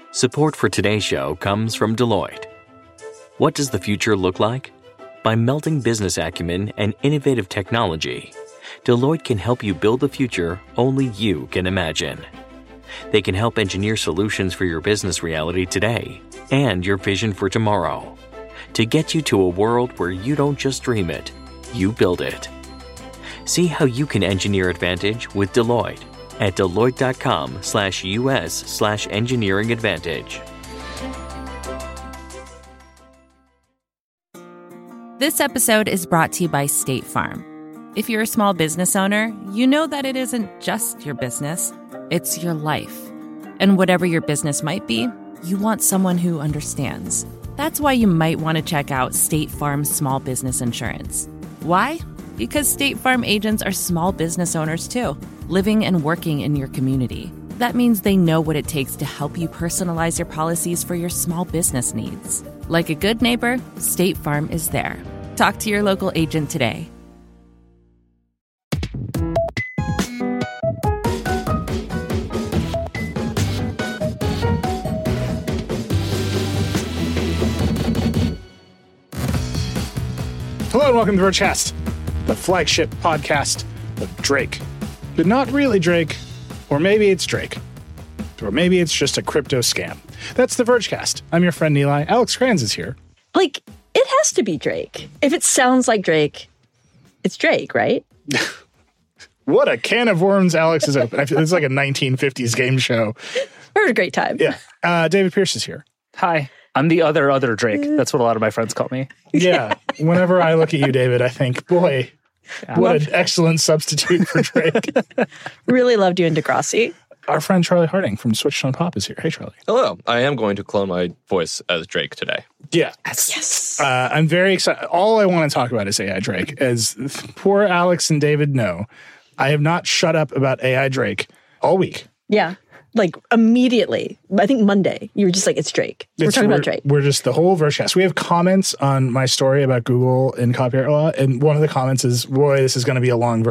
Support for today's show comes from Deloitte. What does the future look like? By melding business acumen and innovative technology, Deloitte can help you build the future only you can imagine. They can help engineer solutions for your business reality today and your vision for tomorrow to get you to a world where you don't just dream it, you build it. See how you can engineer advantage with Deloitte at Deloitte.com/US/engineering advantage. This episode is brought to you by State Farm. If you're a small business owner, you know that it isn't just your business, it's your life. And whatever your business might be, you want someone who understands. That's why you might want to check out State Farm Small Business Insurance. Why? Because State Farm agents are small business owners too, living and working in your community. That means they know what it takes to help you personalize your policies for your small business needs. Like a good neighbor, State Farm is there. Talk to your local agent today. Hello and welcome to Vergecast, the flagship podcast of Drake. But not really Drake, or maybe it's Drake. Or maybe it's just a crypto scam. That's the Vergecast. I'm your friend Nilay. Alex Kranz is here. Like, it has to be Drake. If it sounds like Drake, it's Drake, right? What a can of worms Alex has opened. It's like a 1950s game show. We had a great time. Yeah. David Pierce is here. Hi. I'm the other Drake. That's what a lot of my friends call me. Yeah. Whenever I look at you, David, I think, boy, what an excellent substitute for Drake. Really loved you in Degrassi. Our friend Charlie Harding from Switched on Pop is here. Hey, Charlie. Hello. I am going to clone my voice as Drake today. Yeah. Yes. I'm very excited. All I want to talk about is AI Drake. As poor Alex and David know, I have not shut up about AI Drake all week. Yeah. Like, immediately. I think Monday, you were just like, it's Drake. We're talking about Drake. We're just the whole Vergecast. We have comments on my story about Google and copyright law, and one of the comments is, boy, this is going to be a long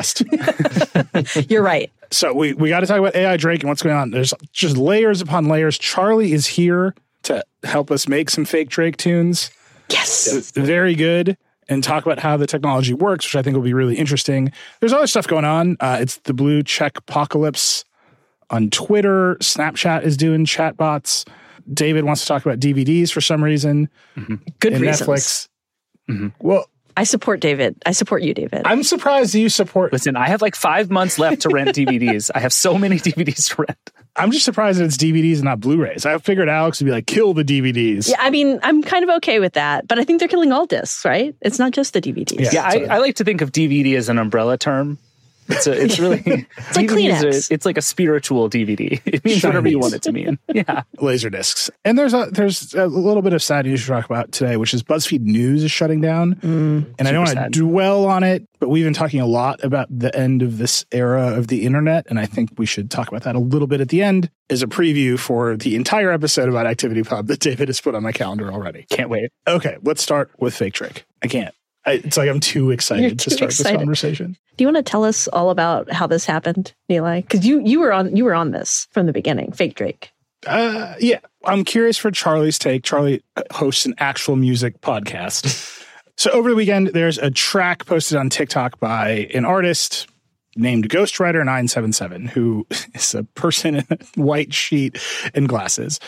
Vergecast. You're right. So we got to talk about AI Drake and what's going on. There's just layers upon layers. Charlie is here to help us make some fake Drake tunes. Yes. Very good. And talk about how the technology works, which I think will be really interesting. There's other stuff going on. It's the blue check apocalypse on Twitter. Snapchat is doing chatbots. David wants to talk about DVDs for some reason. Mm-hmm. Good reasons. Netflix. Mm-hmm. Well, I support David. I support you, David. I'm surprised you support. Listen, I have like 5 months left to rent DVDs. I have so many DVDs to rent. I'm just surprised that it's DVDs and not Blu-rays. I figured Alex would be like, kill the DVDs. Yeah, I mean, I'm kind of okay with that, but I think they're killing all discs, right? It's not just the DVDs. Yeah, I like to think of DVD as an umbrella term. It's really it's like Kleenex. It's like a spiritual DVD. It means whatever you want it to mean. Yeah, laser discs. And there's a little bit of sad news to talk about today, which is BuzzFeed News is shutting down. And I don't want to dwell on it, but we've been talking a lot about the end of this era of the internet, and I think we should talk about that a little bit at the end as a preview for the entire episode about Activity Pub that David has put on my calendar already. Can't wait. Okay, let's start with Fake Drake. I can't. It's like I'm too excited to start this conversation. Do you want to tell us all about how this happened, Nilay? Because you were on this from the beginning, Fake Drake. Yeah, I'm curious for Charlie's take. Charlie hosts an actual music podcast. So over the weekend, there's a track posted on TikTok by an artist named Ghostwriter977, who is a person in a white sheet and glasses.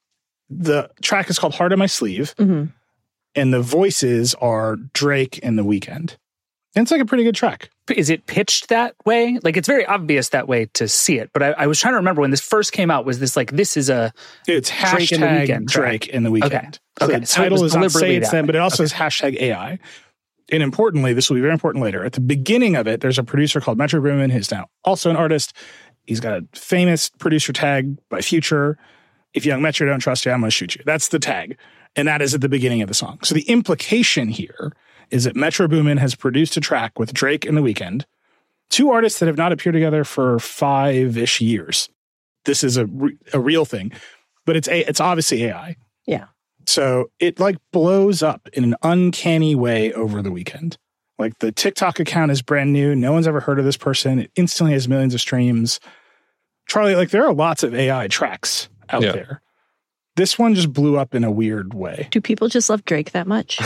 The track is called Heart on My Sleeve. Mm-hmm. And the voices are Drake and The Weeknd. And it's like a pretty good track. Is it pitched that way? Like, it's very obvious that way to see it. But I was trying to remember when this first came out, was this like, this is a... It's hashtag Drake and The Weeknd. Okay. So the title is not Say It's Them, but it also is hashtag AI. And importantly, this will be very important later. At the beginning of it, there's a producer called Metro Boomin, who's now also an artist. He's got a famous producer tag by Future. If Young Metro don't trust you, I'm going to shoot you. That's the tag. And that is at the beginning of the song. So the implication here is that Metro Boomin has produced a track with Drake and The Weeknd, two artists that have not appeared together for 5-ish years. This is a real thing, but it's obviously AI. Yeah. So it like blows up in an uncanny way over the weekend. Like the TikTok account is brand new. No one's ever heard of this person. It instantly has millions of streams. Charlie, like there are lots of AI tracks out there. This one just blew up in a weird way. Do people just love Drake that much?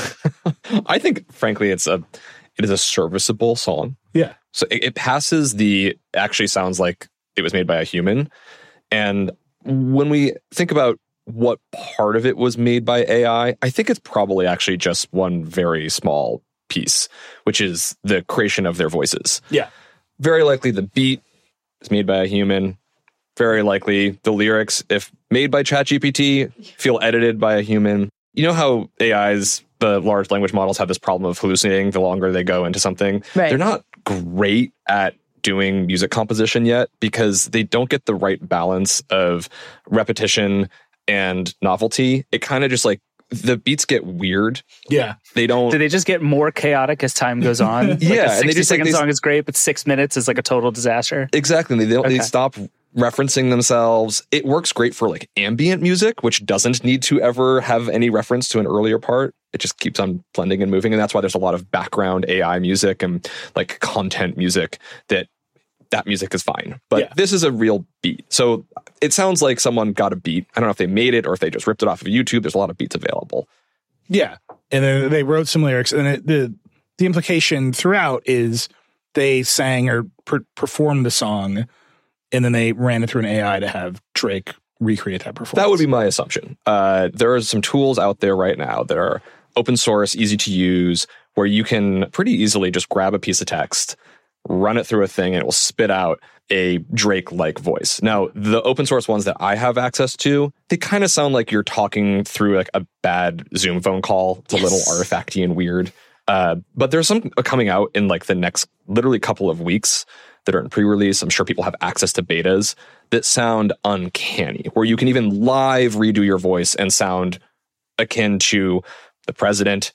I think, frankly, it is a serviceable song. Yeah. So it passes actually sounds like it was made by a human. And when we think about what part of it was made by AI, I think it's probably actually just one very small piece, which is the creation of their voices. Yeah. Very likely the beat is made by a human. Very likely the lyrics, if made by ChatGPT, feel edited by a human. You know how AIs, the large language models, have this problem of hallucinating the longer they go into something? Right. They're not great at doing music composition yet because they don't get the right balance of repetition and novelty. It kind of just like, the beats get weird. Yeah. They don't... Do they just get more chaotic as time goes on? Like yeah. a 60-second song is great, but 6 minutes is like a total disaster. Exactly. They stop referencing themselves. It works great for like ambient music, which doesn't need to ever have any reference to an earlier part. It just keeps on blending and moving. And that's why there's a lot of background AI music and like content music that music is fine. But this is a real beat. So it sounds like someone got a beat. I don't know if they made it or if they just ripped it off of YouTube. There's a lot of beats available. Yeah. And then they wrote some lyrics. And the implication throughout is they sang or performed the song, and then they ran it through an AI to have Drake recreate that performance. That would be my assumption. There are some tools out there right now that are open source, easy to use, where you can pretty easily just grab a piece of text, run it through a thing, and it will spit out a Drake-like voice. Now, the open source ones that I have access to, they kind of sound like you're talking through like a bad Zoom phone call. It's a little artifacty and weird. But there's some coming out in like the next literally couple of weeks that are in pre-release. I'm sure people have access to betas that sound uncanny, where you can even live redo your voice and sound akin to the president,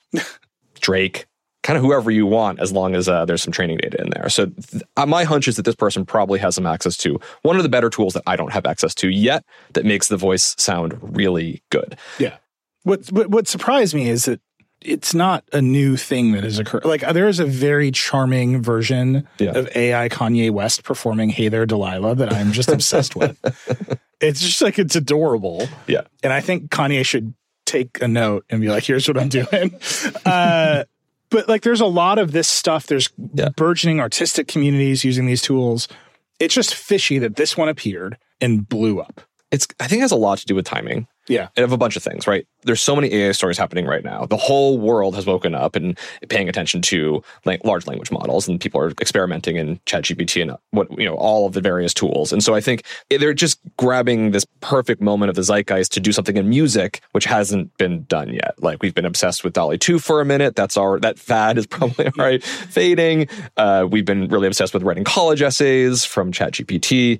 Drake, kind of whoever you want, as long as there's some training data in there. So my hunch is that this person probably has some access to one of the better tools that I don't have access to yet that makes the voice sound really good. Yeah. What surprised me is that it's not a new thing that has occurred. Like, there is a very charming version of AI Kanye West performing Hey There, Delilah that I'm just obsessed with. It's just like, it's adorable. Yeah. And I think Kanye should take a note and be like, here's what I'm doing. But like, there's a lot of this stuff. There's burgeoning artistic communities using these tools. It's just fishy that this one appeared and blew up. I think it has a lot to do with timing. Yeah. And of a bunch of things, right? There's so many AI stories happening right now. The whole world has woken up and paying attention to large language models, and people are experimenting in ChatGPT and all of the various tools. And so I think they're just grabbing this perfect moment of the zeitgeist to do something in music, which hasn't been done yet. Like, we've been obsessed with DALL-E 2 for a minute. That fad is probably already fading. We've been really obsessed with writing college essays from ChatGPT.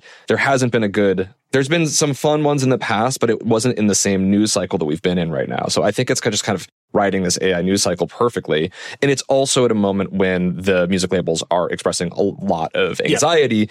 There's been some fun ones in the past, but it wasn't in the same news cycle that we've been in right now. So I think it's just kind of riding this AI news cycle perfectly. And it's also at a moment when the music labels are expressing a lot of anxiety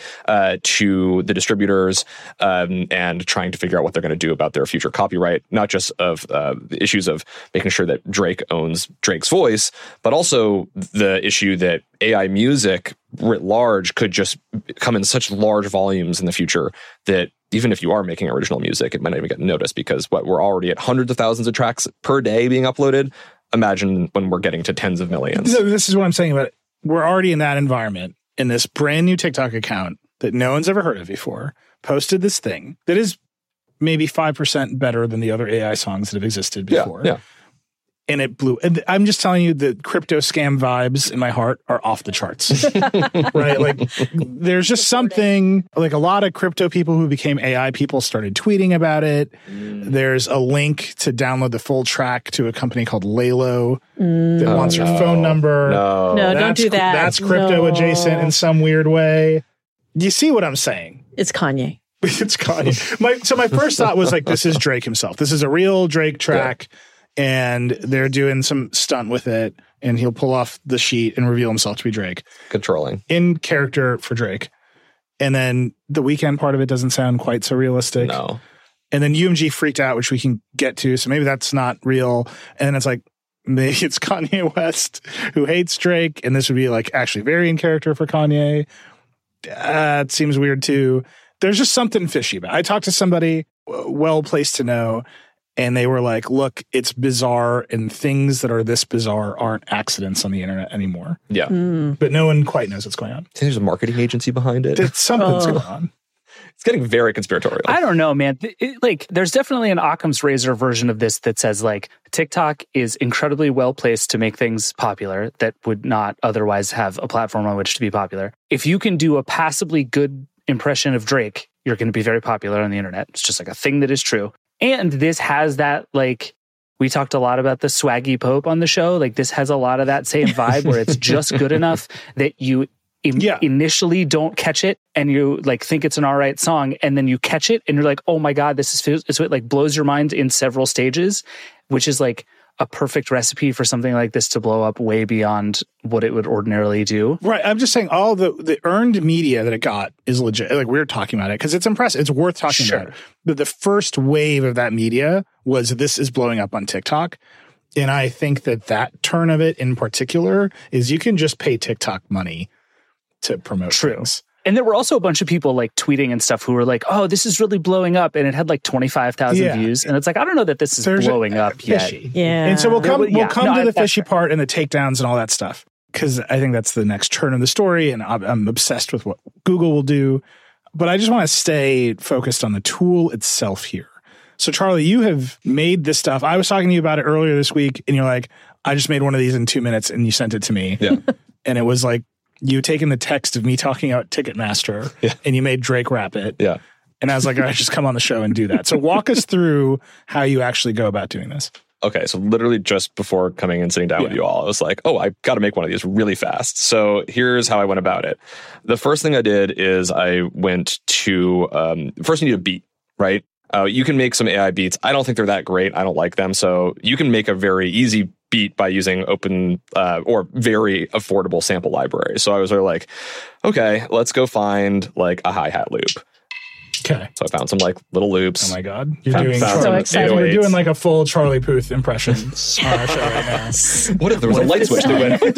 to the distributors and trying to figure out what they're going to do about their future copyright, not just of the issues of making sure that Drake owns Drake's voice, but also the issue that AI music writ large could just come in such large volumes in the future that even if you are making original music, it might not even get noticed, because we're already at hundreds of thousands of tracks per day being uploaded. Imagine when we're getting to tens of millions. So this is what I'm saying about it. We're already in that environment, in this brand new TikTok account that no one's ever heard of before, posted this thing that is maybe 5% better than the other AI songs that have existed before. Yeah. And it blew. And I'm just telling you, the crypto scam vibes in my heart are off the charts. Right? Like, there's just something, like, a lot of crypto people who became AI people started tweeting about it. There's a link to download the full track to a company called Lalo that wants your phone number. No, don't do that. That's crypto adjacent in some weird way. Do you see what I'm saying? It's Kanye. It's Kanye. So my first thought was like, this is Drake himself. This is a real Drake track. Yeah. And they're doing some stunt with it, and he'll pull off the sheet and reveal himself to be Drake. Controlling. In character for Drake. And then the Weeknd part of it doesn't sound quite so realistic. No. And then UMG freaked out, which we can get to, so maybe that's not real. And then it's like, maybe it's Kanye West who hates Drake, and this would be like actually very in character for Kanye. It seems weird too. There's just something fishy about it. I talked to somebody well placed to know, And they were like, look, it's bizarre, and things that are this bizarre aren't accidents on the internet anymore. Yeah. But no one quite knows what's going on. There's a marketing agency behind it. Something's going on. It's getting very conspiratorial. I don't know, man. There's definitely an Occam's razor version of this that says, like, TikTok is incredibly well placed to make things popular that would not otherwise have a platform on which to be popular. If you can do a passably good impression of Drake, you're going to be very popular on the internet. It's just like a thing that is true. And this has that, like, we talked a lot about the swaggy Pope on the show. Like, this has a lot of that same vibe where it's just good enough that you initially don't catch it and you like think it's an all right song, and then you catch it and you're like, oh my God, it's what like blows your mind in several stages, which is like a perfect recipe for something like this to blow up way beyond what it would ordinarily do. Right. I'm just saying all the earned media that it got is legit. Like, we're talking about it because it's impressive. It's worth talking about. But the first wave of that media was this is blowing up on TikTok. And I think that turn of it in particular is you can just pay TikTok money to promote things. And there were also a bunch of people like tweeting and stuff who were like, oh, this is really blowing up. And it had like 25,000 views. And it's like, I don't know that this is blowing up yet. Yeah. And so we'll come to the fishy part and the takedowns and all that stuff, because I think that's the next turn of the story. And I'm obsessed with what Google will do. But I just want to stay focused on the tool itself here. So, Charlie, you have made this stuff. I was talking to you about it earlier this week, and you're like, I just made one of these in 2 minutes, and you sent it to me. Yeah. And it was like, you taken the text of me talking about Ticketmaster and you made Drake rap it. Yeah. And I was like, all right, just come on the show and do that. So walk us through how you actually go about doing this. Okay, so literally just before coming and sitting down with you all, I was like, oh, I got to make one of these really fast. So here's how I went about it. The first thing I did is I went to, first you need a beat, right? You can make some AI beats. I don't think they're that great. I don't like them. So you can make a very easy beat by using open or very affordable sample libraries. So I was like, okay, let's go find like a hi-hat loop. Okay. So I found some like little loops. Oh my God. You're so excited. We're doing like a full Charlie Puth impression on our show right now. What if there was a light switch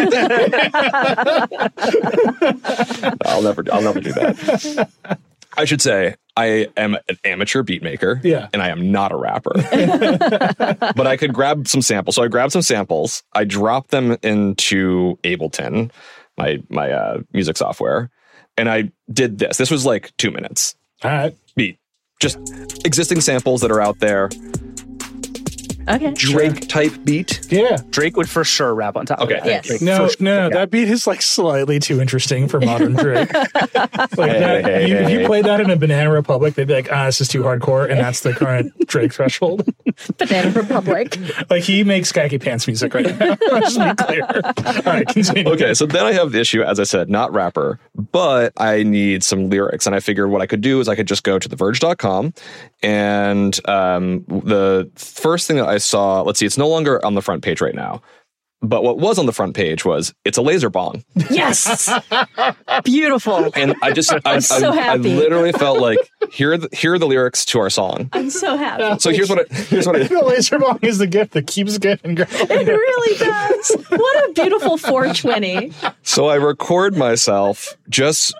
that went? I'll never do that. I should say I am an amateur beat maker, and I am not a rapper. But I could grab some samples. So I grabbed some samples. I dropped them into Ableton, my music software, and I did this. This was like 2 minutes. All right. Beat. Just existing samples that are out there. Okay. Drake type beat. Yeah. Drake would for sure rap on top of that. Yes. No, that beat is like slightly too interesting for modern Drake. If you played that in a Banana Republic, they'd be like, this is too hardcore, and that's the current Drake threshold. Banana Republic. Like, he makes khaki pants music right now. Just to be clear. All right, continue. Okay, so then I have the issue, as I said, not rapper, but I need some lyrics. And I figured what I could do is I could just go to theverge.com, and the first thing that I saw, let's see, it's no longer on the front page right now. But what was on the front page was, it's a laser bong. Yes. Beautiful. And I just, I'm so happy. I literally felt like, here are the lyrics to our song. I'm so happy. So here's what the laser bong is the gift that keeps getting going. It really does. What a beautiful 420. So I record myself just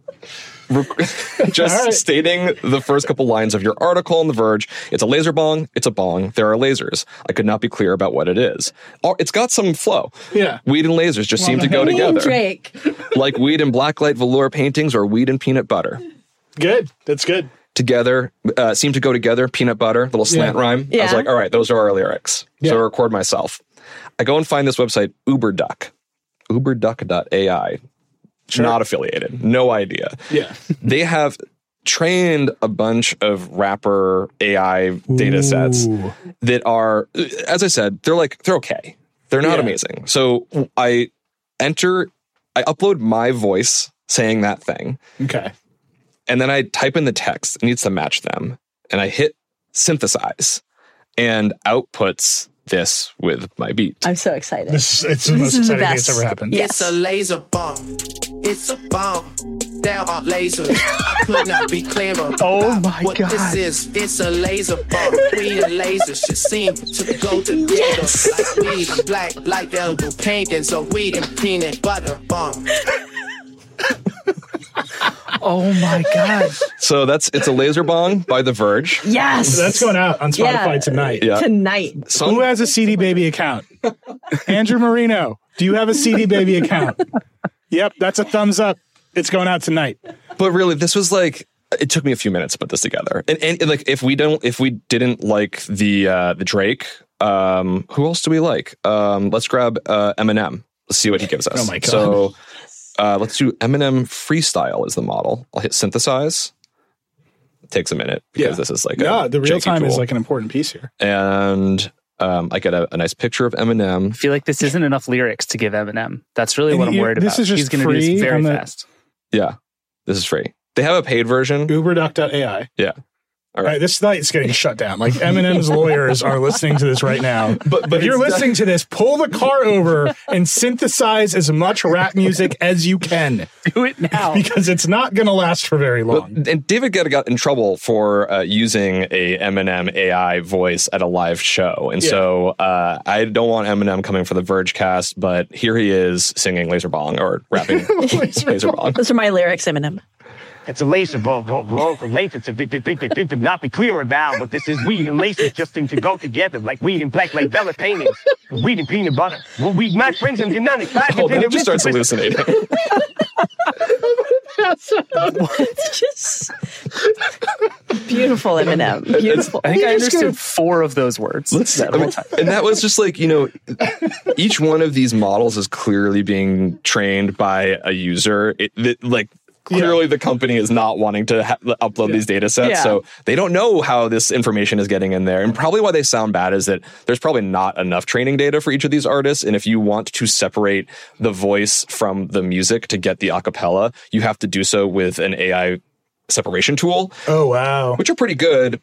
stating the first couple lines of your article on The Verge. It's a laser bong. It's a bong. There are lasers. I could not be clear about what it is. It's got some flow. Yeah. Weed and lasers just seem to go together. Drake. Like weed and blacklight velour paintings or weed and peanut butter. Good. That's good. Together, seem to go together. Peanut butter, little slant rhyme. Yeah. I was like, all right, those are our lyrics. Yeah. So I record myself. I go and find this website, Uberduck. Uberduck.ai. Sure. Not affiliated. No idea. Yeah. They have trained a bunch of rapper AI data sets that are, as I said, they're okay. They're not amazing. So I upload my voice saying that thing. Okay. And then I type in the text. It needs to match them. And I hit synthesize and outputs this with my beat. I'm so excited. It's the most exciting thing that's ever happened. Yes. It's a laser bomb. It's a bomb. There are lasers. I could not be clearer. Oh my what God. This is. It's a laser bomb. Weed and lasers just seem to go together. Yes. Like weed and black, like elbow paintings, or weed and peanut butter bomb. Oh my God. So it's a laser bong by The Verge. Yes. That's going out on Spotify tonight. Yeah. Tonight. Who has a CD Baby account? Andrew Marino, do you have a CD Baby account? Yep, that's a thumbs up. It's going out tonight. But really, this was like, it took me a few minutes to put this together. And like, if we didn't like the Drake, who else do we like? Let's grab Eminem. Let's see what he gives us. Oh my God. So let's do Eminem Freestyle is the model. I'll hit synthesize. It takes a minute because this is like the real time tool. is like an important piece here. And I get a nice picture of Eminem. I feel like this isn't enough lyrics to give Eminem. That's really what I'm worried about. This is just He's going to do this very fast. Yeah, this is free. They have a paid version. Uberduck.ai. Yeah. All right, this site's getting shut down. Like Eminem's lawyers are listening to this right now. But if you're listening to this, pull the car over and synthesize as much rap music as you can. Do it now. Because it's not going to last for very long. And David Guetta got in trouble for using a Eminem AI voice at a live show. And so I don't want Eminem coming for the Verge cast, but here he is singing Laser Bong or rapping Laser Bong. Those are my lyrics, Eminem. It's a laser ball, laser to not be clear about, but this is weed and laser just seem to go together like weed and black like Bella paintings, weed and peanut butter. Well, weed, my friends, and dynamic. Oh, that just starts hallucinating. It's just beautiful, Eminem. Beautiful. I think I understood 4 of those words. And that was just like, each one of these models is clearly being trained by a user. Clearly, the company is not wanting to upload these data sets, so they don't know how this information is getting in there. And probably why they sound bad is that there's probably not enough training data for each of these artists. And if you want to separate the voice from the music to get the acapella, you have to do so with an AI separation tool. Oh, wow. Which are pretty good.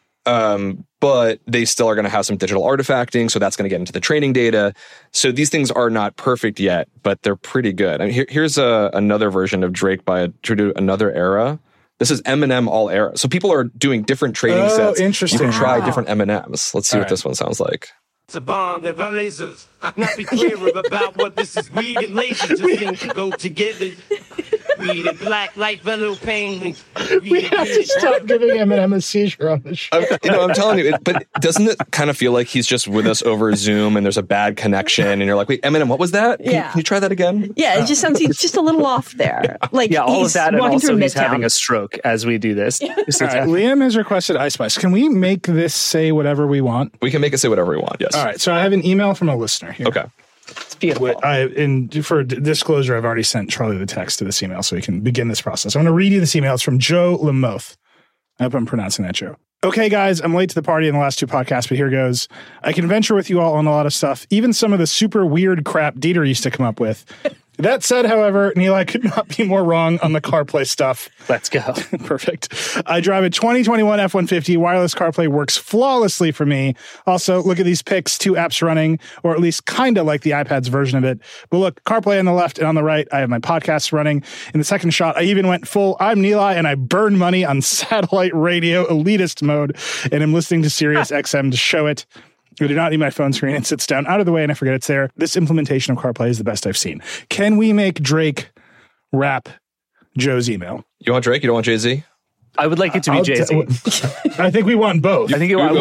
But they still are going to have some digital artifacting, so that's going to get into the training data. So these things are not perfect yet, but they're pretty good. I mean, here's another version of Drake by another era. This is Eminem all era. So people are doing different training sets. Interesting. You can try different M&Ms. Let's see what this one sounds like. It's a bomb that lasers. I not be clear about what this is. Weed and laser just seem to go together. Weed and black like vello paintings. We have to stop giving Eminem a seizure on this show. I'm telling you, but doesn't it kind of feel like he's just with us over Zoom and there's a bad connection and you're like, wait, Eminem, what was that? Can you try that again? Yeah, it just sounds, he's just a little off there. Like, all of that, and also he's Midtown. having a stroke as we do this. All right, Liam has requested Ice Spice. Can we make this say whatever we want? We can make it say whatever we want, yes. All right, so I have an email from a listener here. Okay. It's beautiful. For disclosure, I've already sent Charlie the text to this email so he can begin this process. I'm going to read you this email. It's from Joe Lamoth. I hope I'm pronouncing that, Joe. Okay, guys, I'm late to the party in the last 2 podcasts, but here goes. I can venture with you all on a lot of stuff, even some of the super weird crap Dieter used to come up with. That said, however, Neil, I could not be more wrong on the CarPlay stuff. Let's go. Perfect. I drive a 2021 F-150. Wireless CarPlay works flawlessly for me. Also, look at these pics, 2 apps running, or at least kind of like the iPad's version of it. But look, CarPlay on the left and on the right, I have my podcasts running. In the second shot, I even went full I'm Neeli and I burn money on satellite radio elitist mode, and I'm listening to Sirius XM to show it. I do not need my phone screen. It sits down out of the way and I forget it's there. This implementation of CarPlay is the best I've seen. Can we make Drake rap Joe's email? You want Drake? You don't want Jay-Z? I would like it to be Jay-Z. I think we want both. I think you want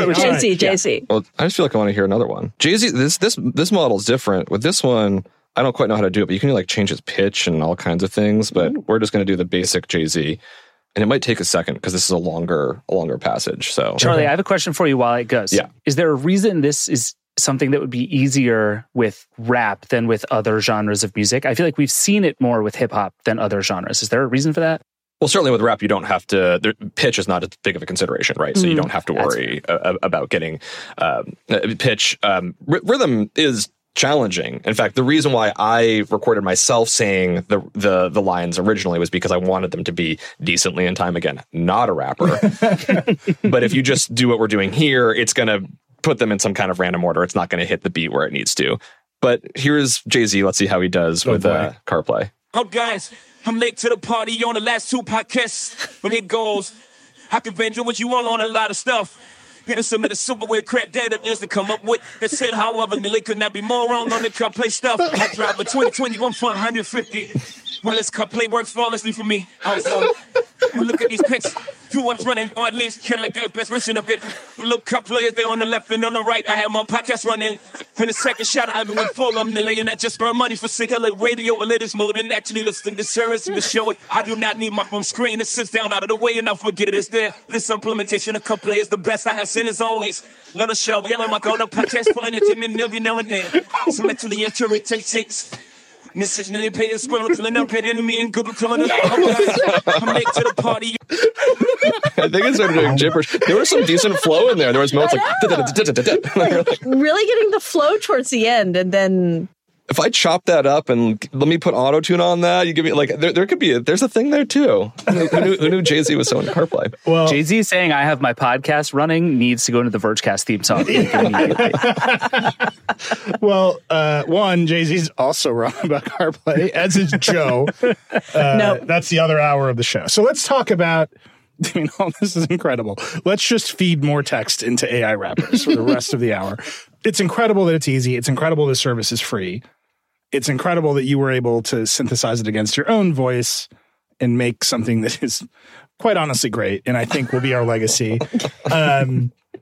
Jay-Z. Well, I just feel like I want to hear another one. Jay-Z, this model is different. With this one, I don't quite know how to do it, but you can change its pitch and all kinds of things, but we're just going to do the basic Jay-Z. And it might take a second because this is a longer passage. So, Charlie, I have a question for you while it goes. Yeah. Is there a reason this is something that would be easier with rap than with other genres of music? I feel like we've seen it more with hip hop than other genres. Is there a reason for that? Well, certainly with rap, you don't have to. Pitch is not as big of a consideration, right? So you don't have to worry about getting pitch. Rhythm is challenging. In fact, the reason why I recorded myself saying the lines originally was because I wanted them to be decently in time. Again, not a rapper. But if you just do what we're doing here, it's going to put them in some kind of random order. It's not going to hit the beat where it needs to. But here's Jay-Z. Let's see how he does with CarPlay. Oh, guys, I'm late to the party on the last 2 podcasts. But it goes, I can venture what you want on a lot of stuff. Getting some of the super weird crap data to come up with. They said, however, Millie could not be more wrong on the car play stuff. I drive a 2021 for 150. Well, this car play works flawlessly for me. I was look at these pics. Two ones running, or at least can like their best version of it. Look, car players, they're on the left and on the right. I have my podcast running. In the second shot, I went full. I'm laying that just burn money for single radio. A latest mode and actually listening to service to show it. I do not need my phone screen. It sits down out of the way and I'll forget it. It's there. This implementation of car play is the best I have seen as always. Let us show. Yellow my go to podcast pulling it to me now and then. So mentally takes. Necessarily pay a squirrel killing up at enemy and good killing us. I'm late to the party. I think it started doing gibberish. There was some decent flow in there. There was moments like really getting the flow towards the end, and then if I chop that up and let me put auto-tune on that, you give me like there could be there's a thing there too. Who knew Jay-Z was so into CarPlay? Well, Jay-Z saying I have my podcast running needs to go into the Vergecast theme song immediately. Well, one, Jay-Z's also wrong about CarPlay, as is Joe. Nope. That's the other hour of the show. So let's talk about. I mean, this is incredible. Let's just feed more text into AI wrappers for the rest of the hour. It's incredible that it's easy. It's incredible the service is free. It's incredible that you were able to synthesize it against your own voice and make something that is quite honestly great, and I think will be our legacy. But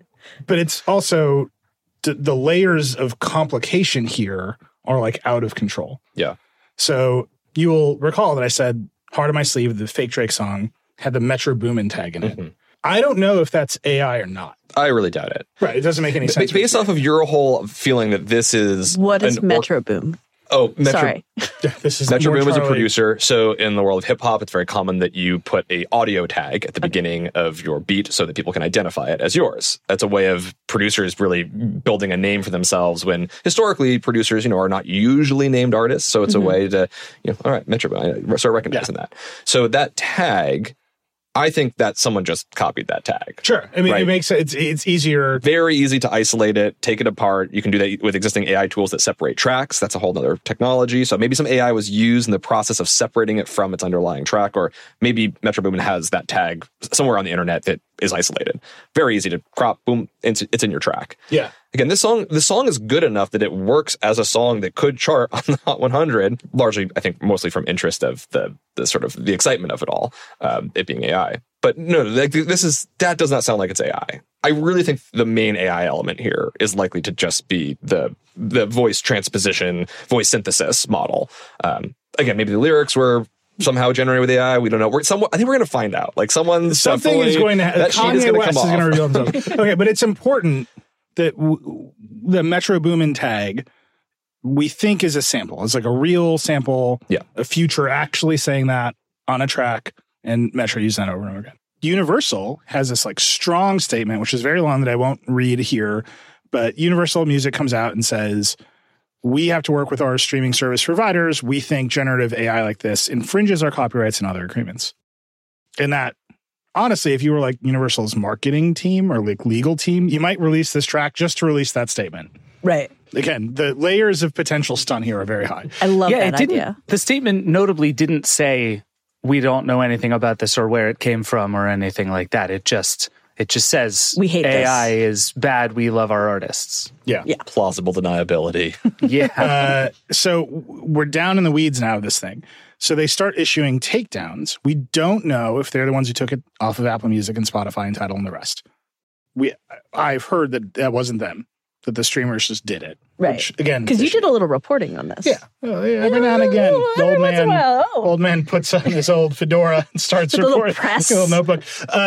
it's also the layers of complication here are like out of control. Yeah. So you will recall that I said Heart of My Sleeve, the fake Drake song, had the Metro Boomin tag in it. Mm-hmm. I don't know if that's AI or not. I really doubt it. Right. It doesn't make any sense. Based off of your whole feeling that this is... What is Metro Boom? Oh, Sorry. This is Metro Boom is a producer. So in the world of hip hop, it's very common that you put a audio tag at the beginning of your beat so that people can identify it as yours. That's a way of producers really building a name for themselves when historically producers, are not usually named artists. So it's a way to, all right, Metro Boom, I start recognizing that. So that tag, I think that someone just copied that tag. Sure. I mean, It makes it's easier. Very easy to isolate it, take it apart. You can do that with existing AI tools that separate tracks. That's a whole other technology. So maybe some AI was used in the process of separating it from its underlying track, or maybe Metro Boomin has that tag somewhere on the internet that is isolated. Very easy to crop, boom, it's in your track. Yeah. Again, this song is good enough that it works as a song that could chart on the Hot 100, largely, I think, mostly from interest of the sort of the excitement of it all, it being AI. But no, that does not sound like it's AI. I really think the main AI element here is likely to just be the voice transposition, voice synthesis model. Again, maybe the lyrics were somehow generated with AI. We don't know. I think we're going to find out. Like something is going to that Kanye is going to come off. Reveal himself. Okay, but it's important that the Metro Boomin tag we think is a sample. It's like a real sample. Yeah. A Future actually saying that on a track, and Metro used that over and over again. Universal has this like strong statement, which is very long that I won't read here, but Universal Music comes out and says, we have to work with our streaming service providers. We think generative AI like this infringes our copyrights and other agreements. And that, honestly, if you were like Universal's marketing team or like legal team, you might release this track just to release that statement. Right. Again, the layers of potential stun here are very high. I love that idea. The statement notably didn't say, we don't know anything about this or where it came from or anything like that. It just says we hate AI is bad. We love our artists. Yeah. Plausible deniability. Yeah. So we're down in the weeds now of this thing. So they start issuing takedowns. We don't know if they're the ones who took it off of Apple Music and Spotify and Tidal and the rest. I've heard that wasn't them, that the streamers just did it. Right. Which, again, because you did a little reporting on this. Yeah. Every now and again, the old man puts on his old fedora and starts reporting. A little notebook.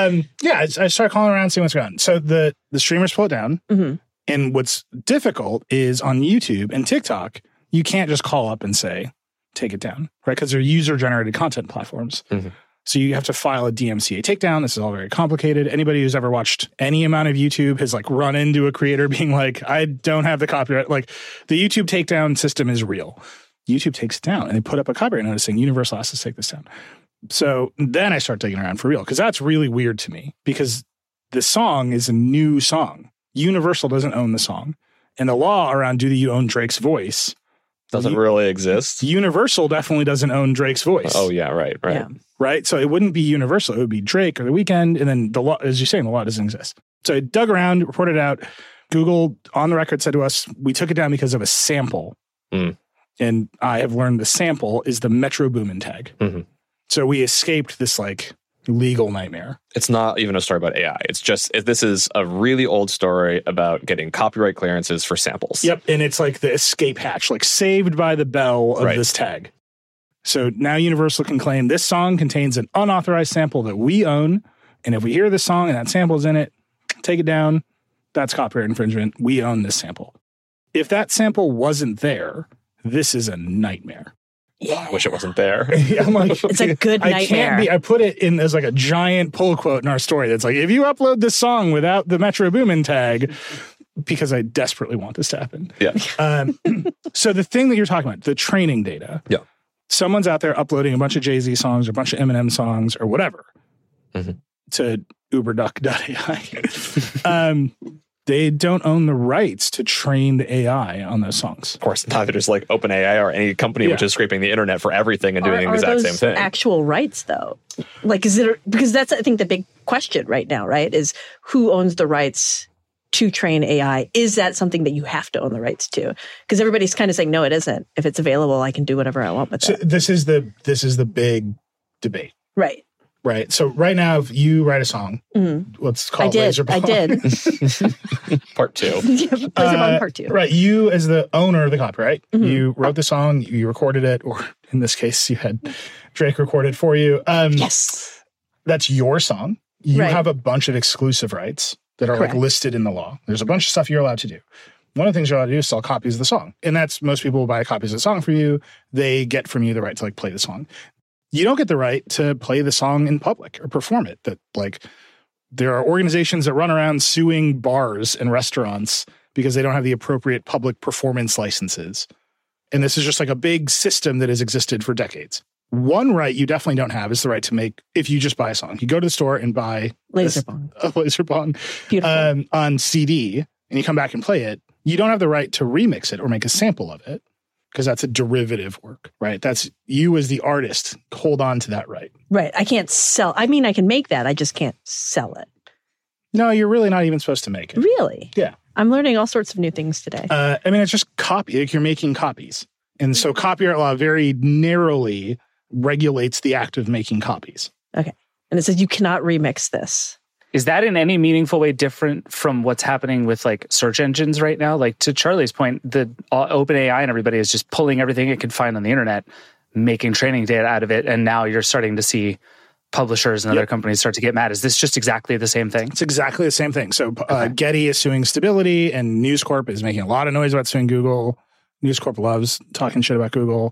I start calling around, seeing what's going on. So the streamers pull it down. Mm-hmm. And what's difficult is on YouTube and TikTok, you can't just call up and say, take it down, right? Because they're user-generated content platforms. Mm-hmm. So you have to file a DMCA takedown. This is all very complicated. Anybody who's ever watched any amount of YouTube has like run into a creator being like, I don't have the copyright. Like the YouTube takedown system is real. YouTube takes it down and they put up a copyright notice saying Universal has to take this down. So then I start digging around for real because that's really weird to me because the song is a new song. Universal doesn't own the song. And the law around do you own Drake's voice doesn't really exist. Universal definitely doesn't own Drake's voice. Oh, yeah, right. Yeah. Right? So it wouldn't be Universal. It would be Drake or The Weeknd. And then the law, as you're saying, the law doesn't exist. So I dug around, reported out. Google, on the record, said to us, we took it down because of a sample. And I have learned the sample is the Metro Boomin tag. So we escaped this legal nightmare. It's not even a story about AI. It's just, this is a really old story about getting copyright clearances for samples. Yep. And it's like the escape hatch, saved by the bell of this tag. So now Universal can claim this song contains an unauthorized sample that we own. And if we hear this song and that sample is in it, take it down. That's copyright infringement. We own this sample. If that sample wasn't there, this is a nightmare. I wish it wasn't there. I'm like, it's a good nightmare. I put it in as a giant pull quote in our story that's if you upload this song without the Metro Boomin tag, because I desperately want this to happen. Yeah. So the thing that you're talking about, the training data. Yeah. Someone's out there uploading a bunch of Jay-Z songs or a bunch of Eminem songs or whatever to uberduck.ai. They don't own the rights to train the AI on those songs. Of course, neither does OpenAI or any company which is scraping the internet for everything and doing the exact same thing. Actual rights, though, is it, because that's, I think, the big question right now, right? Is who owns the rights to train AI? Is that something that you have to own the rights to? Because everybody's kind of saying, no, it isn't. If it's available, I can do whatever I want with it. So this is the big debate, right? Right. So right now, if you write a song, let's call it Laser Bong. I did. Part 2. Laser Bong Part 2. Right. You, as the owner of the copyright, you wrote the song, you recorded it, or in this case, you had Drake record it for you. Yes. That's your song. You have a bunch of exclusive rights that are listed in the law. There's a bunch of stuff you're allowed to do. One of the things you're allowed to do is sell copies of the song. And that's, most people will buy copies of the song for you. They get from you the right to play the song. You don't get the right to play the song in public or perform it. That there are organizations that run around suing bars and restaurants because they don't have the appropriate public performance licenses. And this is just a big system that has existed for decades. One right you definitely don't have is the right to make, if you just buy a song. You go to the store and buy Laser Bong on CD and you come back and play it. You don't have the right to remix it or make a sample of it, because that's a derivative work, right? That's you as the artist hold on to that right. Right. I can't sell. I mean, I can make that. I just can't sell it. No, you're really not even supposed to make it. Really? Yeah. I'm learning all sorts of new things today. It's just copy. You're making copies. And so copyright law very narrowly regulates the act of making copies. Okay. And it says you cannot remix this. Is that in any meaningful way different from what's happening with search engines right now? To Charlie's point, the OpenAI and everybody is just pulling everything it can find on the internet, making training data out of it. And now you're starting to see publishers and other companies start to get mad. Is this just exactly the same thing? It's exactly the same thing. So Getty is suing Stability, and News Corp is making a lot of noise about suing Google. News Corp loves talking shit about Google.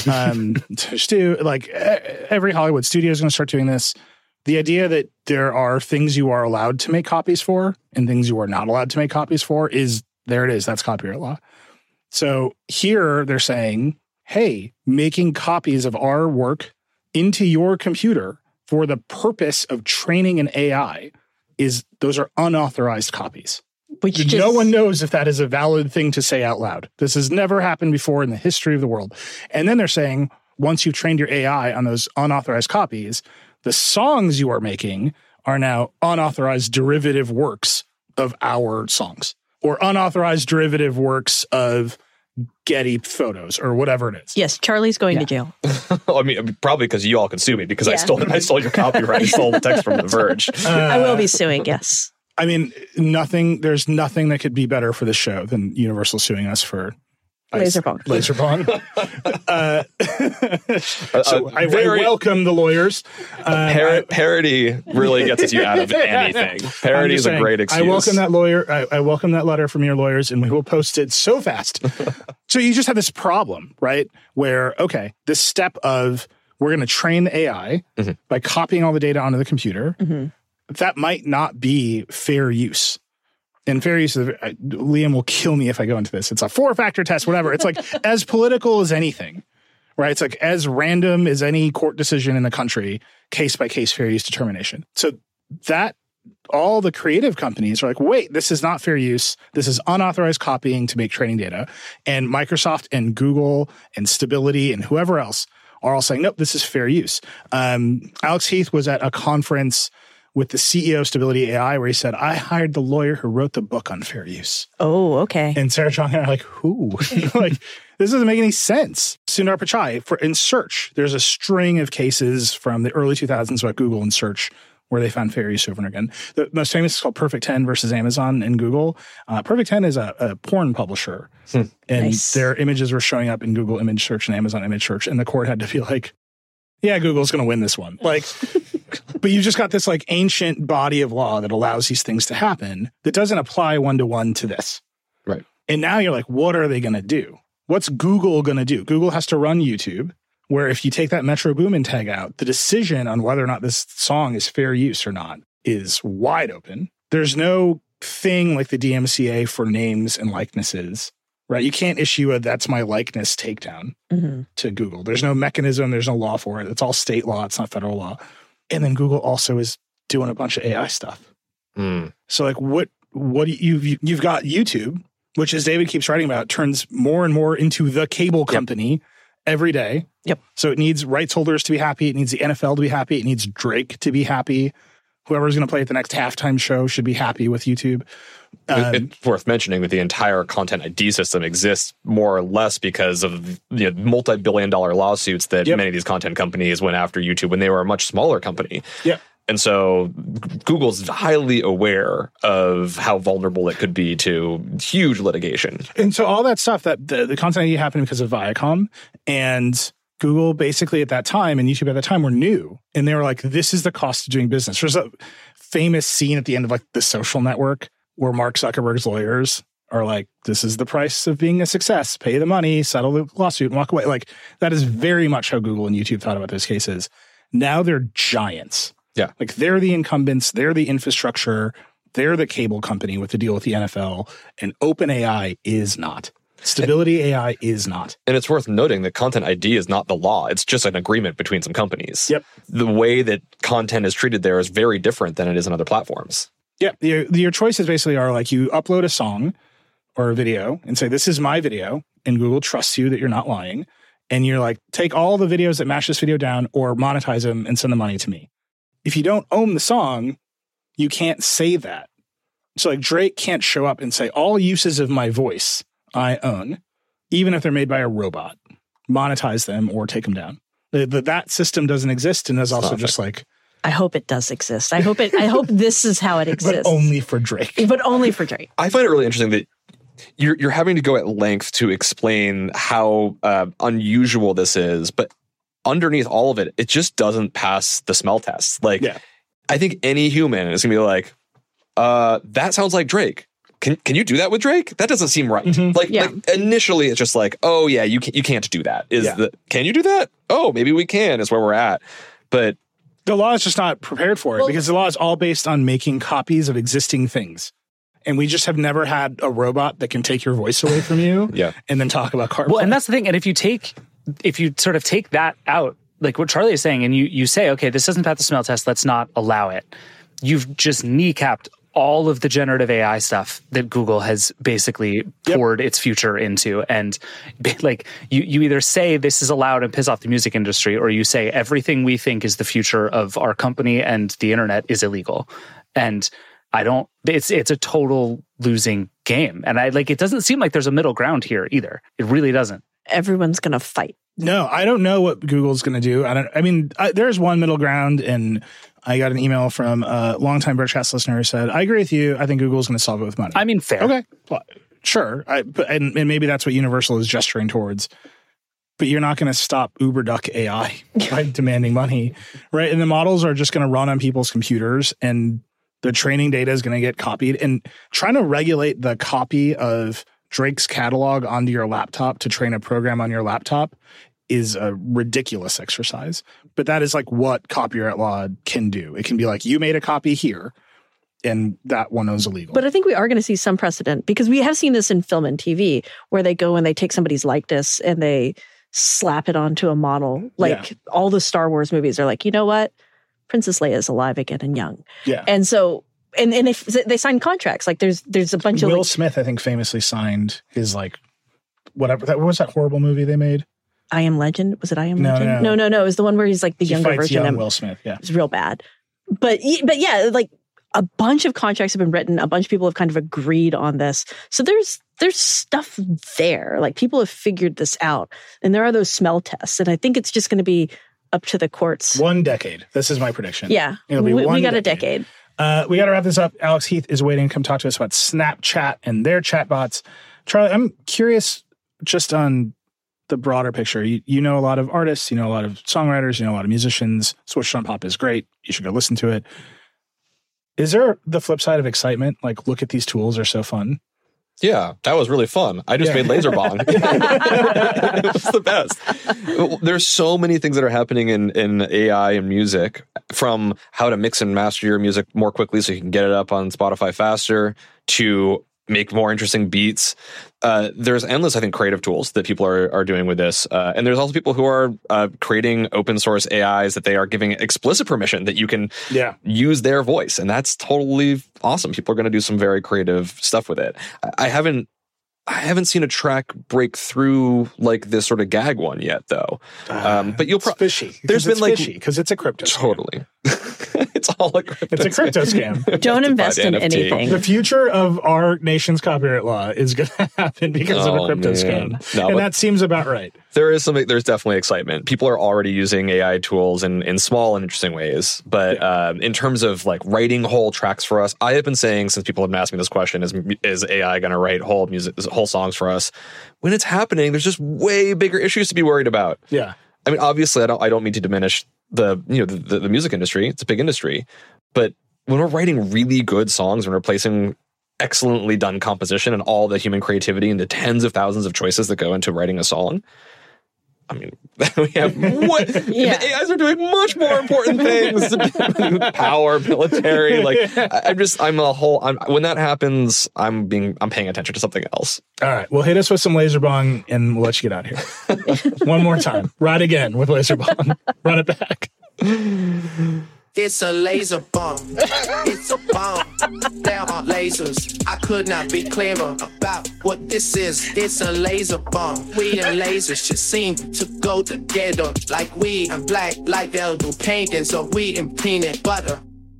Every Hollywood studio is going to start doing this. The idea that there are things you are allowed to make copies for and things you are not allowed to make copies for there it is. That's copyright law. So here they're saying, hey, making copies of our work into your computer for the purpose of training an AI those are unauthorized copies. No one knows if that is a valid thing to say out loud. This has never happened before in the history of the world. And then they're saying, once you've trained your AI on those unauthorized copies, the songs you are making are now unauthorized derivative works of our songs, or unauthorized derivative works of Getty photos or whatever it is. Yes, Charlie's going to jail. Probably because you all can sue me because I stole your copyright. I stole the text from The Verge. I will be suing, yes. There's nothing that could be better for the show than Universal suing us for Laser Bong. I welcome the lawyers. Parody really gets you out of anything. Parody is a great excuse. I welcome that lawyer. I welcome that letter from your lawyers, and we will post it so fast. So you just have this problem, right? Where, this step of we're going to train the AI by copying all the data onto the computer. That might not be fair use. And fair use, Liam will kill me if I go into this. It's a 4-factor test, whatever. It's as political as anything, right? It's as random as any court decision in the country, case by case fair use determination. So that all the creative companies are wait, this is not fair use. This is unauthorized copying to make training data. And Microsoft and Google and Stability and whoever else are all saying, nope, this is fair use. Alex Heath was at a conference with the CEO of Stability AI, where he said, I hired the lawyer who wrote the book on fair use. Oh, okay. And Sarah Chong and I are like, who? Like, this doesn't make any sense. Sundar Pichai, in search, there's a string of cases from the early 2000s about Google and search where they found fair use over and again. The most famous is called Perfect 10 versus Amazon and Google. Perfect 10 is a porn publisher. And Nice. their images were showing up in Google image search and Amazon image search. And the court had to be like, yeah, Google's going to win this one. Like, but you've just got this like ancient body of law that allows these things to happen that doesn't apply one-to-one to this. Right. And now you're like, what are they going to do? What's Google going to do? Google has to run YouTube, where if you take that Metro Boomin tag out, the decision on whether or not this song is fair use or not is wide open. There's no thing like the DMCA for names and likenesses, right? You can't issue a "that's my likeness" takedown to Google. There's no mechanism. There's no law for it. It's all state law. It's not federal law. And then Google also is doing a bunch of AI stuff. So like what do you've got YouTube, which, as David keeps writing about, turns more and more into the cable company every day. Yep. So it needs rights holders to be happy. It needs the NFL to be happy. It needs Drake to be happy. Whoever's going to play at the next halftime show should be happy with YouTube. It's worth mentioning that the entire content ID system exists more or less because of the multi-billion-dollar lawsuits that many of these content companies went after YouTube when they were a much smaller company. Yeah. And so Google's highly aware of how vulnerable it could be to huge litigation. And so all that stuff, that the content ID happened because of Viacom, and Google basically at that time and YouTube at that time were new. And they were like, this is the cost of doing business. There's a famous scene at the end of like The Social Network where Mark Zuckerberg's lawyers are like, this is the price of being a success. Pay the money, settle the lawsuit, and walk away. Like, that is very much how Google and YouTube thought about those cases. Now they're giants. Yeah. Like, they're the incumbents, they're the infrastructure, they're the cable company with the deal with the NFL, and OpenAI is not. Stability AI is not. And it's worth noting that Content ID is not the law. It's just an agreement between some companies. Yep. The way that content is treated there is very different than it is on other platforms. Yeah. Your choices basically are like, you upload a song or a video and say, this is my video, and Google trusts you that you're not lying. And you're like, take all the videos that match this video down or monetize them and send the money to me. If you don't own the song, you can't say that. So like Drake can't show up and say, all uses of my voice I own, even if they're made by a robot. Monetize them or take them down. That system doesn't exist, and is also just like, I hope it does exist. I hope this is how it exists. But only for Drake. But only for Drake. I find it really interesting that you're having to go at length to explain how unusual this is, but underneath all of it, it just doesn't pass the smell test. Like, I think any human is gonna be like, that sounds like Drake. Can you do that with Drake? That doesn't seem right. Like initially, it's just like, oh yeah, you can't do that. Can you do that? Oh, maybe we can. Is where we're at. But the law is just not prepared for it, because the law is all based on making copies of existing things. And we just have never had a robot that can take your voice away from you and then talk about CarPlay. Well, and that's the thing. And if you sort of take that out, like what Charlie is saying, and you say, okay, this doesn't pass the smell test, let's not allow it. You've just kneecapped all of the generative AI stuff that Google has basically poured its future into. And like you either say this is allowed and piss off the music industry, or you say everything we think is the future of our company and the internet is illegal. And it's a total losing game. And it doesn't seem like there's a middle ground here either. It really doesn't. Everyone's going to fight. No, I don't know what Google's going to do. There's one middle ground, and I got an email from a longtime Birdcast listener who said, I agree with you. I think Google's going to solve it with money. I mean, fair. Okay. Well, sure. And maybe that's what Universal is gesturing towards. But you're not going to stop UberDuck AI by demanding money, right? And the models are just going to run on people's computers, and the training data is going to get copied. And trying to regulate the copy of Drake's catalog onto your laptop to train a program on your laptop is a ridiculous exercise. But that is like what copyright law can do. It can be like, you made a copy here, and that one is illegal. But I think we are going to see some precedent, because we have seen this in film and TV, where they go and they take somebody's likeness and they slap it onto a model. Like all the Star Wars movies are like, you know what? Princess Leia is alive again and young. Yeah. And so, and if they sign contracts, like there's a bunch of Will Smith, I think, famously signed his whatever. What was that horrible movie they made? I Am Legend? Was it I Am Legend? No. It was the one where he's like the younger version young of Will Smith. Yeah. It's real bad. But yeah, like a bunch of contracts have been written. A bunch of people have kind of agreed on this. So there's stuff there. Like people have figured this out. And there are those smell tests. And I think it's just going to be up to the courts. 1 decade. This is my prediction. Yeah. We got a decade. We got to wrap this up. Alex Heath is waiting to come talk to us about Snapchat and their chatbots. Charlie, I'm curious just on the broader picture. You know a lot of artists, you know a lot of songwriters, you know a lot of musicians. Switched on Pop is great. You should go listen to it. Is there the flip side of excitement? Like, look at these tools, are so fun. Yeah, that was really fun. I just made Laserbong. It was the best. There's so many things that are happening in AI and music, from how to mix and master your music more quickly so you can get it up on Spotify faster, to make more interesting beats. There's endless, I think, creative tools that people are doing with this. And there's also people who are creating open source AIs that they are giving explicit permission that you can use their voice. And that's totally awesome. People are going to do some very creative stuff with it. I haven't seen a track break through like this sort of gag one yet, though. But you'll probably fishy. There's been like because it's a crypto. Totally. It's all a crypto. It's a crypto scam. Don't invest in anything. The future of our nation's copyright law is going to happen because of a crypto scam. No, and that seems about right. There's definitely excitement. People are already using AI tools in small and interesting ways. But in terms of like writing whole tracks for us, I have been saying since people have been asking me this question, is AI going to write whole songs for us? When it's happening, there's just way bigger issues to be worried about. Yeah. I mean, obviously, I don't mean to diminish the music industry. It's a big industry. But when we're writing really good songs, when we're placing excellently done composition and all the human creativity into tens of thousands of choices that go into writing a song, I mean, we have the AIs are doing much more important things. Power, military, like when that happens, I'm paying attention to something else. All right, well, hit us with some Laserbong and we'll let you get out of here. One more time. Ride again with Laserbong. Run it back. It's a laser bomb. It's a bomb. There are lasers. I could not be clearer about what this is. It's a laser bomb. Weed and lasers just seem to go together like weed and black, like they'll do paintings of weed and peanut butter.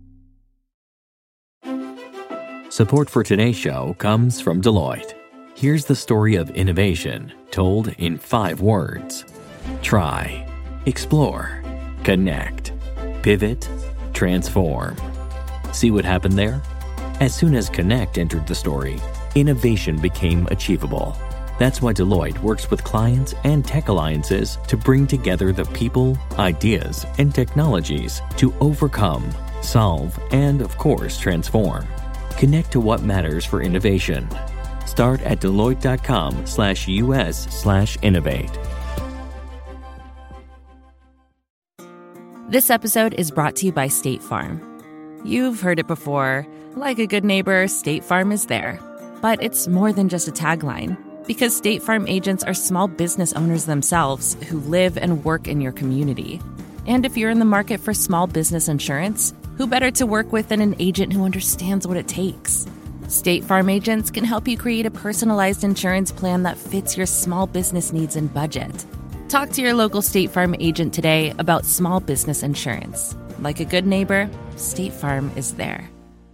Support for today's show comes from Deloitte. Here's the story of innovation told in 5 words. Try, explore, connect, pivot, transform. See what happened there? As soon as Connect entered the story, innovation became achievable. That's why Deloitte works with clients and tech alliances to bring together the people, ideas, and technologies to overcome, solve, and of course, transform. Connect to what matters for innovation. Start at Deloitte.com/US/innovate. This episode is brought to you by State Farm. You've heard it before. Like a good neighbor, State Farm is there. But it's more than just a tagline, because State Farm agents are small business owners themselves who live and work in your community. And if you're in the market for small business insurance, who better to work with than an agent who understands what it takes? State Farm agents can help you create a personalized insurance plan that fits your small business needs and budget. Talk to your local State Farm agent today about small business insurance. Like a good neighbor, State Farm is there.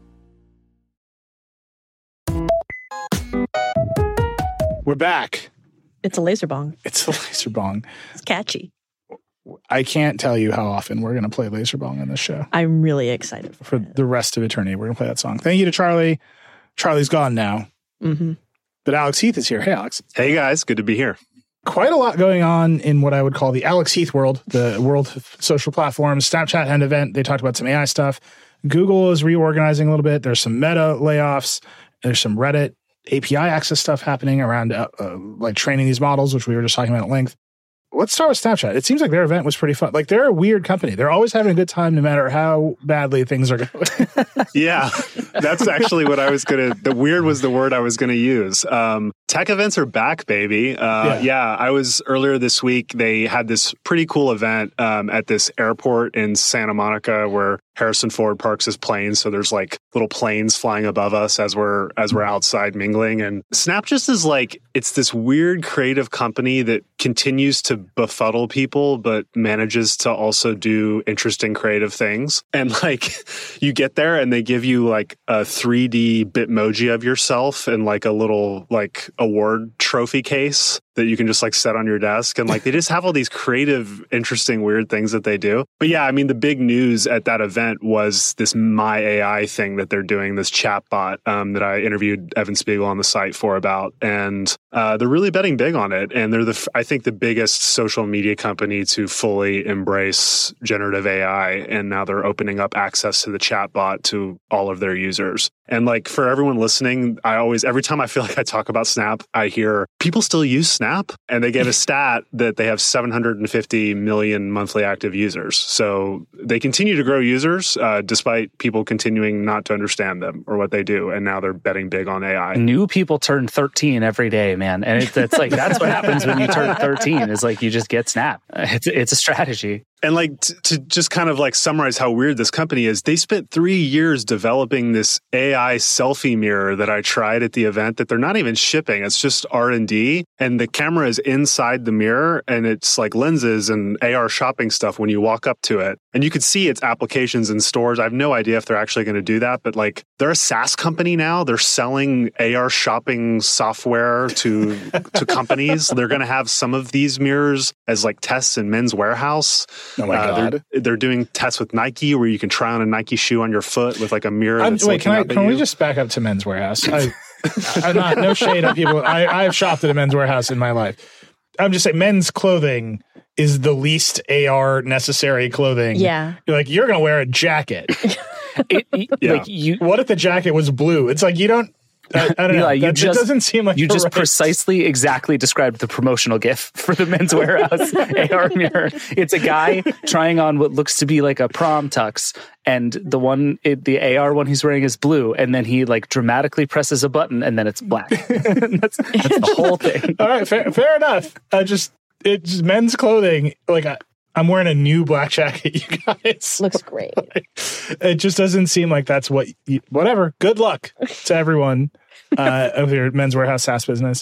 We're back. It's a Laserbong. It's a Laserbong. It's catchy. I can't tell you how often we're going to play Laserbong on this show. I'm really excited for the rest of eternity. We're going to play that song. Thank you to Charlie. Charlie's gone now. Mm-hmm. But Alex Heath is here. Hey, Alex. Hey, guys. Good to be here. Quite a lot going on in what I would call the Alex Heath world, the world of social platforms. Snapchat had an event. They talked about some AI stuff. Google is reorganizing a little bit. There's some Meta layoffs. There's some Reddit API access stuff happening around like training these models, which we were just talking about at length. Let's start with Snapchat. It seems like their event was pretty fun. Like, they're a weird company. They're always having a good time no matter how badly things are going. Yeah. That's actually what I was the weird was the word I was going to use. Tech events are back, baby. I was earlier this week. They had this pretty cool event at this airport in Santa Monica where Harrison Ford parks his plane. So there's like little planes flying above us as we're outside mingling. And Snap just is like, it's this weird creative company that continues to befuddle people, but manages to also do interesting creative things. And like you get there and they give you like a 3D Bitmoji of yourself and like a little like award trophy case that you can just like set on your desk. And like they just have all these creative, interesting, weird things that they do. But yeah, I mean, the big news at that event was this My AI thing that they're doing, this chatbot that I interviewed Evan Spiegel on the site for about. And they're really betting big on it. And they're I think the biggest social media company to fully embrace generative AI. And now they're opening up access to the chatbot to all of their users. And like for everyone listening, every time I feel like I talk about Snap, I hear people still use Snap. And they gave a stat that they have 750 million monthly active users. So they continue to grow users despite people continuing not to understand them or what they do. And now they're betting big on AI. New people turn 13 every day, man. And it's like, that's what happens when you turn 13 is like you just get Snap. It's a strategy. And like to just kind of like summarize how weird this company is, they spent 3 years developing this AI selfie mirror that I tried at the event that they're not even shipping. It's just R&D. And the camera is inside the mirror and it's like lenses and AR shopping stuff when you walk up to it. And you could see its applications in stores. I have no idea if they're actually going to do that, but like they're a SaaS company now. They're selling AR shopping software to companies. They're going to have some of these mirrors as like tests in Men's Warehouse. Oh my God. They're doing tests with Nike where you can try on a Nike shoe on your foot with like a mirror. Can we just back up to Men's Warehouse? I'm not, no shade on people. I've shopped at a Men's Warehouse in my life. I'm just saying men's clothing is the least AR necessary clothing. Yeah. You're going to wear a jacket. What if the jacket was blue? It's like, you don't, I don't know. It doesn't seem like you just precisely exactly described the promotional GIF for the Men's Warehouse AR mirror. It's a guy trying on what looks to be like a prom tux, and the AR one he's wearing is blue, and then he like dramatically presses a button, and then it's black. that's the whole thing. All right, fair enough. It's just men's clothing. Like I'm wearing a new black jacket, you guys. Looks great. It just doesn't seem like that's whatever. Good luck to everyone of your Men's Warehouse SaaS business.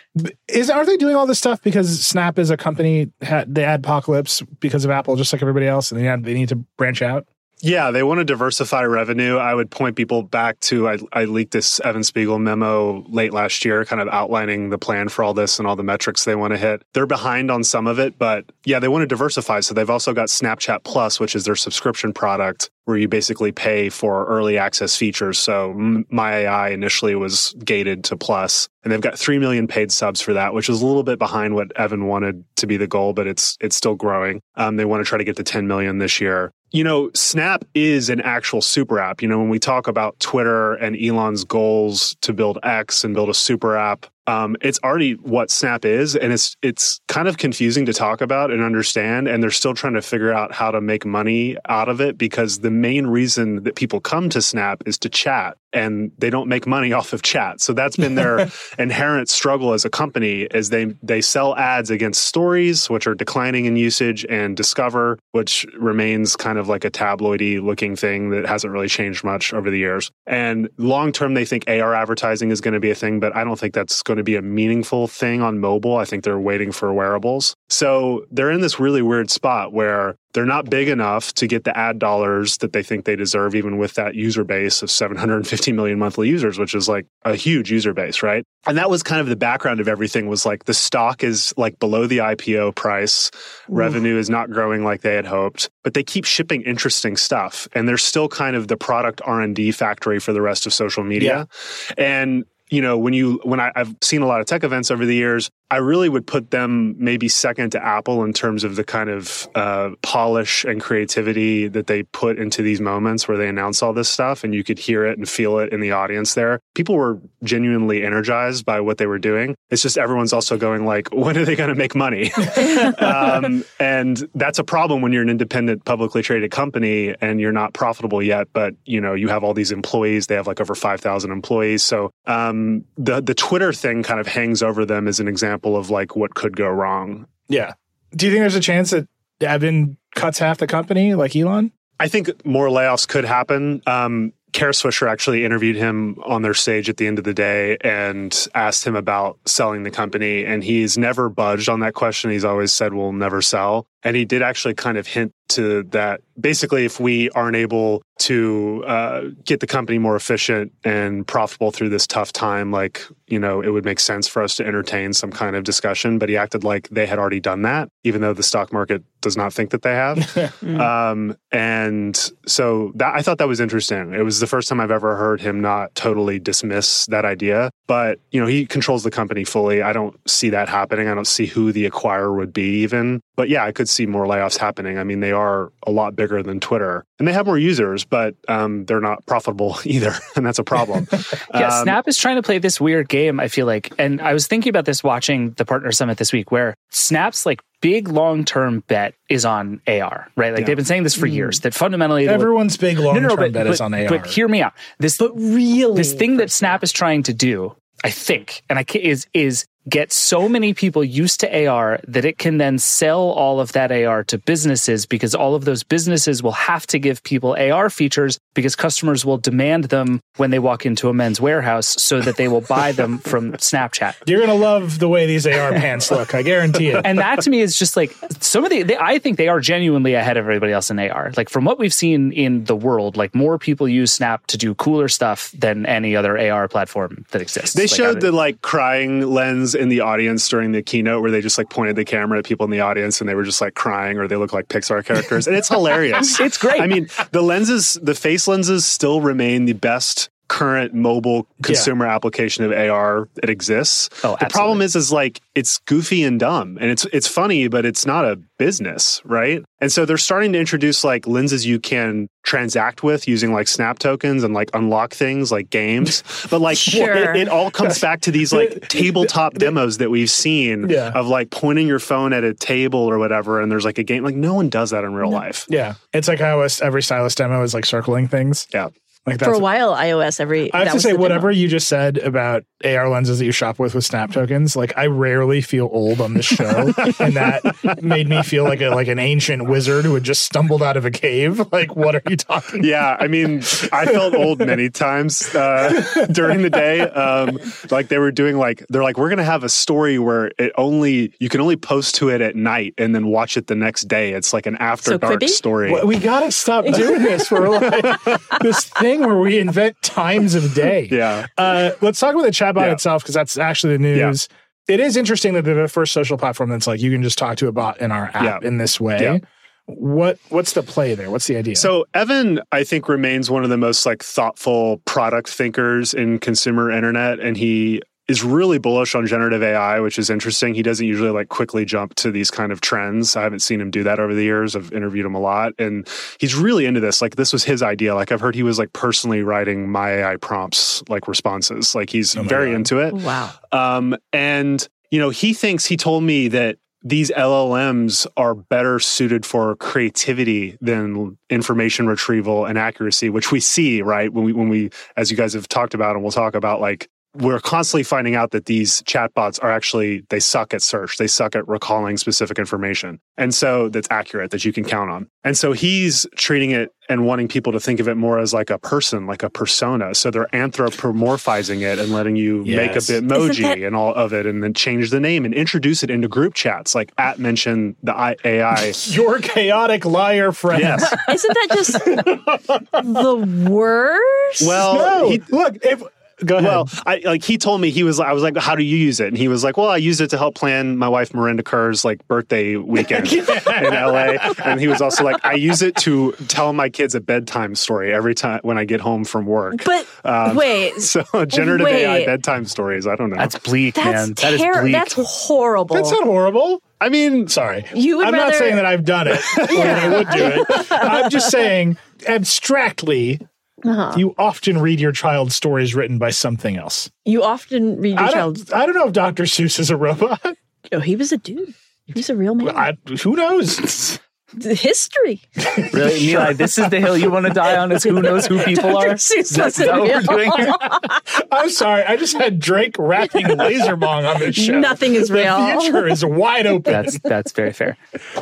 Are they doing all this stuff because Snap is a company, the adpocalypse because of Apple, just like everybody else, and they need to branch out? Yeah, they want to diversify revenue. I would point people back to, I leaked this Evan Spiegel memo late last year, kind of outlining the plan for all this and all the metrics they want to hit. They're behind on some of it, but yeah, they want to diversify. So they've also got Snapchat Plus, which is their subscription product, where you basically pay for early access features. So My AI initially was gated to Plus, and they've got 3 million paid subs for that, which is a little bit behind what Evan wanted to be the goal, but it's still growing. They want to try to get to 10 million this year. Snap is an actual super app. When we talk about Twitter and Elon's goals to build X and build a super app, it's already what Snap is, and it's kind of confusing to talk about and understand, and they're still trying to figure out how to make money out of it, because the main reason that people come to Snap is to chat, and they don't make money off of chat. So that's been their inherent struggle as a company, is they sell ads against Stories, which are declining in usage, and Discover, which remains kind of like a tabloidy looking thing that hasn't really changed much over the years. And long term, they think AR advertising is going to be a thing, but I don't think that's going to be a meaningful thing on mobile. I think they're waiting for wearables. So they're in this really weird spot where they're not big enough to get the ad dollars that they think they deserve, even with that user base of 750 million monthly users, which is like a huge user base, right? And that was kind of the background of everything, was like the stock is like below the IPO price. Revenue is not growing like they had hoped, but they keep shipping interesting stuff. And they're still kind of the product R&D factory for the rest of social media. Yeah. And when I've seen a lot of tech events over the years, I really would put them maybe second to Apple in terms of the kind of polish and creativity that they put into these moments where they announce all this stuff, and you could hear it and feel it in the audience there. People were genuinely energized by what they were doing. It's just everyone's also going like, when are they going to make money? And that's a problem when you're an independent, publicly traded company and you're not profitable yet, but you have all these employees. They have like over 5,000 employees. So the Twitter thing kind of hangs over them as an example of like what could go wrong. Yeah. Do you think there's a chance that Evan cuts half the company like Elon? I think more layoffs could happen. Kara Swisher actually interviewed him on their stage at the end of the day and asked him about selling the company. And he's never budged on that question. He's always said, we'll never sell. And he did actually kind of hint to that. Basically, if we aren't able to get the company more efficient and profitable through this tough time, like, it would make sense for us to entertain some kind of discussion. But he acted like they had already done that, even though the stock market does not think that they have. And so I thought that was interesting. It was the first time I've ever heard him not totally dismiss that idea. But, he controls the company fully. I don't see that happening. I don't see who the acquirer would be even. But yeah, I could see more layoffs happening. I mean, they are a lot bigger than Twitter and they have more users, but they're not profitable either. And that's a problem. Snap is trying to play this weird game, I feel like. And I was thinking about this watching the Partner Summit this week, where Snap's like big long-term bet is on AR, right? Like they've been saying this for years, that fundamentally everyone's big long-term bet is on AR. But hear me out. This thing that Snap is trying to do, I think, and is get so many people used to AR that it can then sell all of that AR to businesses, because all of those businesses will have to give people AR features because customers will demand them when they walk into a Men's Warehouse, so that they will buy them from Snapchat. You're going to love the way these AR pants look. I guarantee it. And that to me is just like some of I think they are genuinely ahead of everybody else in AR. Like from what we've seen in the world, like more people use Snap to do cooler stuff than any other AR platform that exists. They showed the crying lens in the audience during the keynote, where they just pointed the camera at people in the audience and they were just crying, or they look like Pixar characters. And it's hilarious. It's great. I mean, the face lenses still remain the best current mobile consumer application of AR that exists. The problem is it's goofy and dumb, and it's funny, but it's not a business, right? And so they're starting to introduce lenses you can transact with using Snap tokens and unlock things like games. But it all comes back to these tabletop demos that we've seen of pointing your phone at a table or whatever, and there's a game. No one does that in real life. Yeah. It's like how every stylus demo is circling things. Yeah. For a while, iOS I have to say, whatever you just said about AR lenses that you shop with Snap tokens, I rarely feel old on this show, and that made me feel like an ancient wizard who had just stumbled out of a cave. What are you talking about? Yeah, I mean, I felt old many times during the day. They were doing they're we're going to have a story where you can only post to it at night and then watch it the next day. It's an after dark story. We got to stop doing this. We're this thing where we invent times of day. Yeah. Let's talk about the chatbot itself, because that's actually the news. Yeah. It is interesting that they're the first social platform that's you can just talk to a bot in our app in this way. Yeah. What's the play there? What's the idea? So Evan, I think, remains one of the most thoughtful product thinkers in consumer internet, and he is really bullish on generative AI, which is interesting. He doesn't usually quickly jump to these kind of trends. I haven't seen him do that over the years. I've interviewed him a lot, and he's really into this. This was his idea. I've heard he was personally writing my AI prompts, responses. He's very into it. Wow. And he told me that these LLMs are better suited for creativity than information retrieval and accuracy, which we see, right? When we, as you guys have talked about, and we'll talk about, we're constantly finding out that these chatbots are they suck at search. They suck at recalling specific information. And so that's accurate, that you can count on. And so he's treating it and wanting people to think of it more as a person, a persona. So they're anthropomorphizing it and letting you make a Bitmoji and all of it, and then change the name and introduce it into group chats, @mention the AI. Your chaotic liar friend. Yes. Isn't that just the worst? Well, look, Go ahead. Well, he told me, I was like, how do you use it? And he was like, well, I use it to help plan my wife Miranda Kerr's like birthday weekend in LA. And he was also like, I use it to tell my kids a bedtime story every time when I get home from work. But wait. So generative AI bedtime stories, I don't know. That's bleak, man. That is bleak. That's horrible. That's not horrible. I mean, sorry. I'm not saying that I've done it or that I would do it. I'm just saying abstractly, you often read your child stories written by something else. You often read your child. I don't know if Dr. Seuss is a robot. Oh, he was a dude. He's a real man. Who knows? History. Really, Eli, this is the hill you want to die on, is who knows who people are? Is that what we're doing here? I'm sorry. I just had Drake rapping Laserbong on this show. Nothing is real. The future is wide open. That's very fair.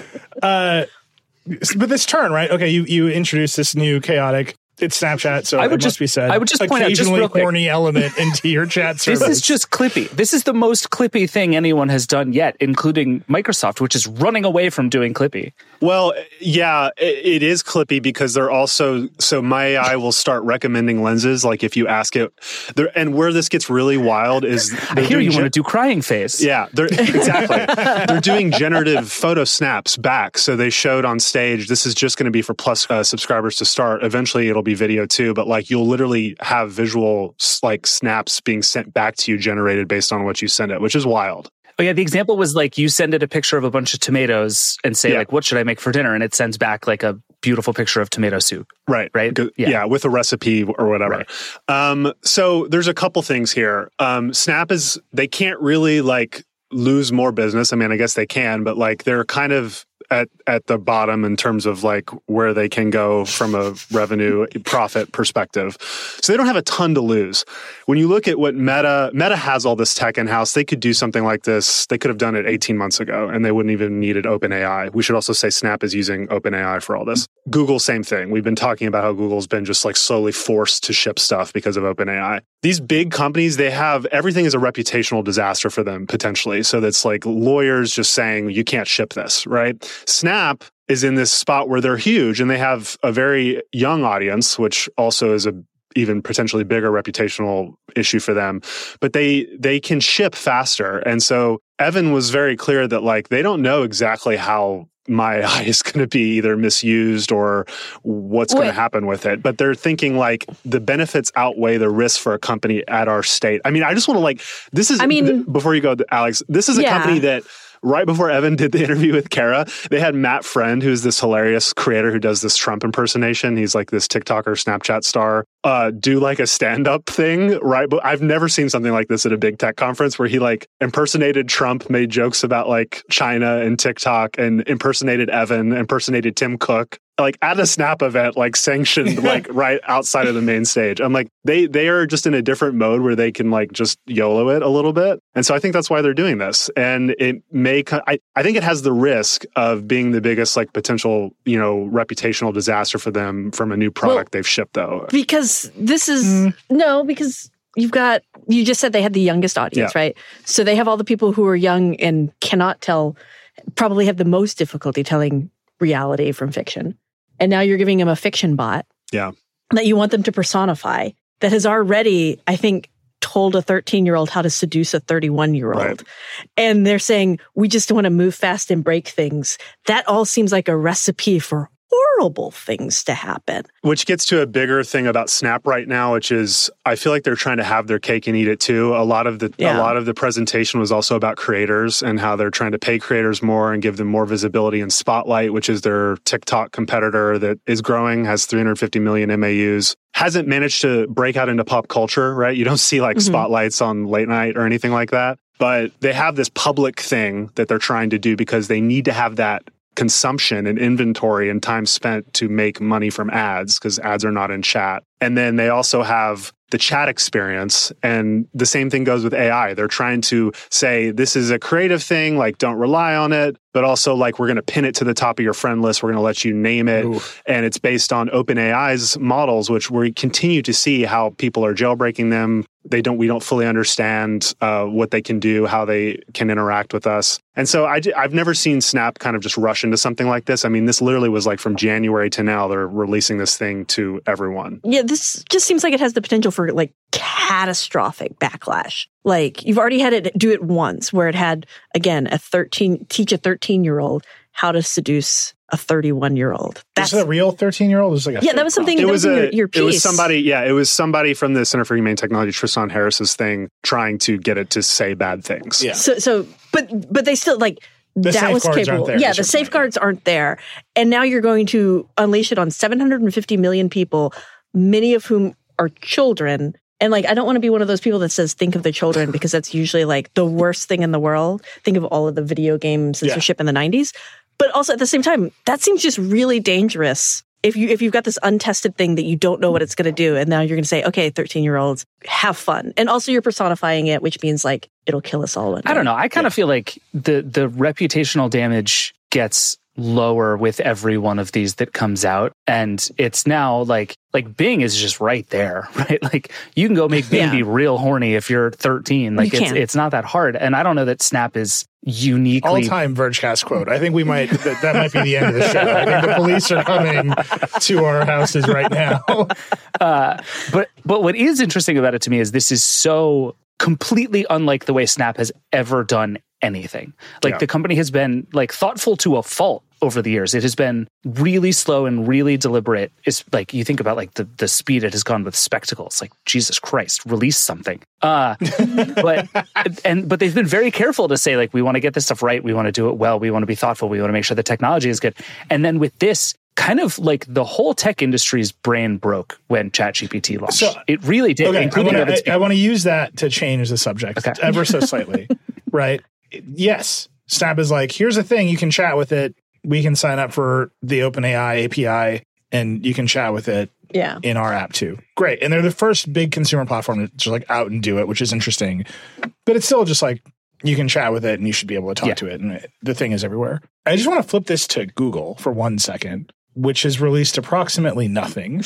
But this turn, right? Okay, you introduced this new chaotic. It's Snapchat, so it must be said. I would just point out, just real quick, horny element into your chat service. This is just clippy. This is the most clippy thing anyone has done yet, including Microsoft, which is running away from doing clippy. Well, yeah, it is clippy because they're also, so my AI will start recommending lenses, like if you ask it. And where this gets really wild is... I hear you want to do crying face. Yeah, exactly. They're doing generative photo snaps back. So they showed on stage, this is just going to be for Plus subscribers to start. Eventually, it'll be video too, but like you'll literally have visual like snaps being sent back to you generated based on what you send it, which is wild. Oh yeah, the example was like you send it a picture of a bunch of tomatoes and say like, what should I make for dinner? And it sends back like a beautiful picture of tomato soup. Right. Yeah, with a recipe or whatever. Right. So there's a couple things here. Snap they can't really like lose more business. I mean, I guess they can, but like they're kind of at the bottom in terms of like where they can go from a revenue profit perspective. So they don't have a ton to lose. When you look at what Meta has all this tech in-house, they could do something like this. They could have done it 18 months ago and they wouldn't even needed OpenAI. We should also say Snap is using OpenAI for all this. Google, same thing. We've been talking about how Google's been just like slowly forced to ship stuff because of OpenAI. These big companies, they have, everything is a reputational disaster for them potentially. So that's like lawyers just saying, you can't ship this, right? Snap is in this spot where they're huge and they have a very young audience, which also is a even potentially bigger reputational issue for them, but they can ship faster. And so Evan was very clear that like, they don't know exactly how my AI is going to be either misused or what's going to happen with it. But they're thinking like the benefits outweigh the risk for a company at our state. I mean, I just want to like, this is, before you go, Alex, this is a company that right before Evan did the interview with Kara, they had Matt Friend, who's this hilarious creator who does this Trump impersonation. He's like this TikToker, Snapchat star, do like a stand-up thing, right? But I've never seen something like this at a big tech conference where he like impersonated Trump, made jokes about like China and TikTok, and impersonated Evan, impersonated Tim Cook. Like at a Snap event, like sanctioned, like right outside of the main stage. I'm like, they are just in a different mode where they can like just YOLO it a little bit. And so I think that's why they're doing this. And it may, I think it has the risk of being the biggest like potential, reputational disaster for them from a new product they've shipped though. Because this is, because you just said they had the youngest audience, right? So they have all the people who are young and cannot tell, probably have the most difficulty telling reality from fiction. And now you're giving them a fiction bot that you want them to personify that has already, I think, told a 13-year-old how to seduce a 31-year-old. Right. And they're saying, we just want to move fast and break things. That all seems like a recipe for horrible things to happen. Which gets to a bigger thing about Snap right now, which is I feel like they're trying to have their cake and eat it too. A lot of the presentation was also about creators and how they're trying to pay creators more and give them more visibility in Spotlight, which is their TikTok competitor that is growing, has 350 million MAUs. Hasn't managed to break out into pop culture, right? You don't see like spotlights on late night or anything like that. But they have this public thing that they're trying to do because they need to have that consumption and inventory and time spent to make money from ads because ads are not in chat. And then they also have the chat experience. And the same thing goes with AI. They're trying to say, this is a creative thing, like don't rely on it, but also like we're going to pin it to the top of your friend list. We're going to let you name it. Ooh. And it's based on OpenAI's models, which we continue to see how people are jailbreaking them. we don't fully understand what they can do, how they can interact with us. And so I've never seen Snap kind of just rush into something like this. I mean, this literally was like from January to now, they're releasing this thing to everyone. Yeah, this just seems like it has the potential for like catastrophic backlash. Like you've already had it do it once where it had, again, teach a 13-year-old how to seduce a 31-year-old. That's a real 13-year-old? That was something. It was your piece. It was somebody from the Center for Humane Technology, Tristan Harris's thing, trying to get it to say bad things. Yeah. But they still like the that was capable. Yeah, the safeguards aren't there, and now you're going to unleash it on 750 million people, many of whom are children. And like, I don't want to be one of those people that says, think of the children, because that's usually like the worst thing in the world. Think of all of the video game censorship in the 90s. But also at the same time, that seems just really dangerous. If you've got this untested thing that you don't know what it's going to do, and now you're going to say, okay, 13-year-olds, have fun. And also you're personifying it, which means like, it'll kill us all one day. I don't know. I kind of feel like the reputational damage gets lower with every one of these that comes out, and it's now like Bing is just right there, right? Like you can go make Bing be real horny if you're 13. Like it's not that hard. And I don't know that Snap is uniquely all-time Vergecast quote. I think we might that might be the end of the show. I think the police are coming to our houses right now. But what is interesting about it to me is this is so completely unlike the way Snap has ever done anything. Like the company has been like thoughtful to a fault over the years. It has been really slow and really deliberate. It's like you think about like the speed it has gone with Spectacles. Like Jesus Christ, release something. But they've been very careful to say like we want to get this stuff right. We want to do it well. We want to be thoughtful. We want to make sure the technology is good. And then with this, kind of like the whole tech industry's brain broke when ChatGPT launched. So, it really did. Okay, I want to use that to change the subject ever so slightly. Right? Yes, Snap is like, here's a thing, you can chat with it. We can sign up for the OpenAI API and you can chat with it in our app too. Great. And they're the first big consumer platform to just like out and do it, which is interesting. But it's still just like, you can chat with it and you should be able to talk to it. And the thing is everywhere. I just want to flip this to Google for 1 second, which has released approximately nothing.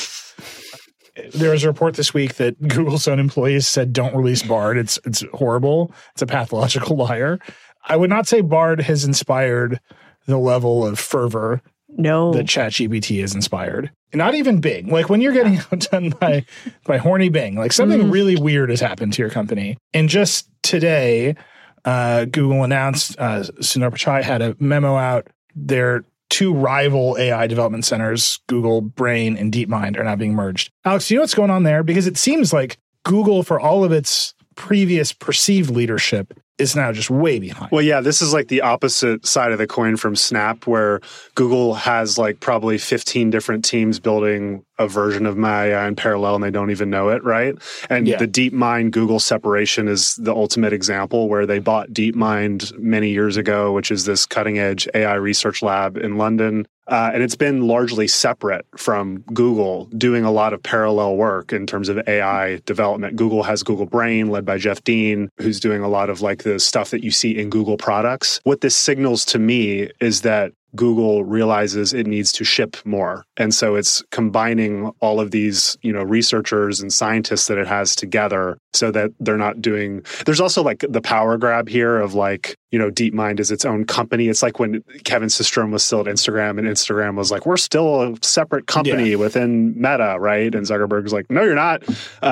There was a report this week that Google's own employees said, don't release Bard. It's horrible. It's a pathological liar. I would not say Bard has inspired the level of fervor that ChatGPT has inspired. Not even Bing. Like when you're getting outdone by horny Bing, like something really weird has happened to your company. And just today, Google announced Sundar Pichai had a memo out. Their two rival AI development centers, Google Brain and DeepMind, are now being merged. Alex, do you know what's going on there? Because it seems like Google, for all of its previous perceived leadership, is now just way behind. Well, yeah, this is like the opposite side of the coin from Snap, where Google has like probably 15 different teams building a version of MyAI in parallel and they don't even know it, right? And the DeepMind Google separation is the ultimate example, where they bought DeepMind many years ago, which is this cutting edge AI research lab in London. And it's been largely separate from Google, doing a lot of parallel work in terms of AI development. Google has Google Brain, led by Jeff Dean, who's doing a lot of like the stuff that you see in Google products. What this signals to me is that Google realizes it needs to ship more. And so it's combining all of these, researchers and scientists that it has together so that they're not doing... There's also like the power grab here of like, DeepMind is its own company. It's like when Kevin Systrom was still at Instagram and Instagram was like, we're still a separate company within Meta, right? And Zuckerberg's like, no, you're not.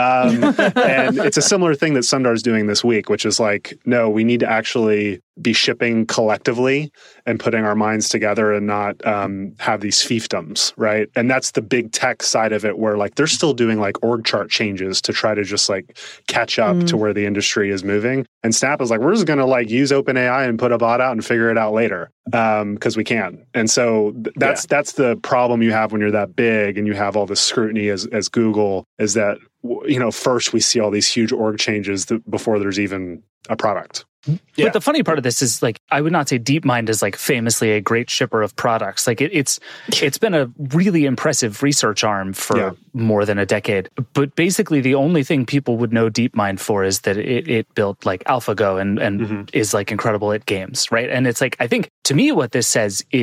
And it's a similar thing that Sundar's doing this week, which is like, no, we need to actually be shipping collectively and putting our minds together and not have these fiefdoms, right? And that's the big tech side of it, where like they're still doing like org chart changes to try to just like catch up to where the industry is moving. And Snap is like, we're just going to like use OpenAI and put a bot out and figure it out later because we can. And so that's the problem you have when you're that big and you have all this scrutiny as Google, is that first we see all these huge org changes before there's even a product. Yeah. But the funny part of this is like, I would not say DeepMind is like famously a great shipper of products. Like it's been a really impressive research arm for more than a decade. But basically the only thing people would know DeepMind for is that it built like AlphaGo and is like incredible at games, right? And it's like, I think to me what this says is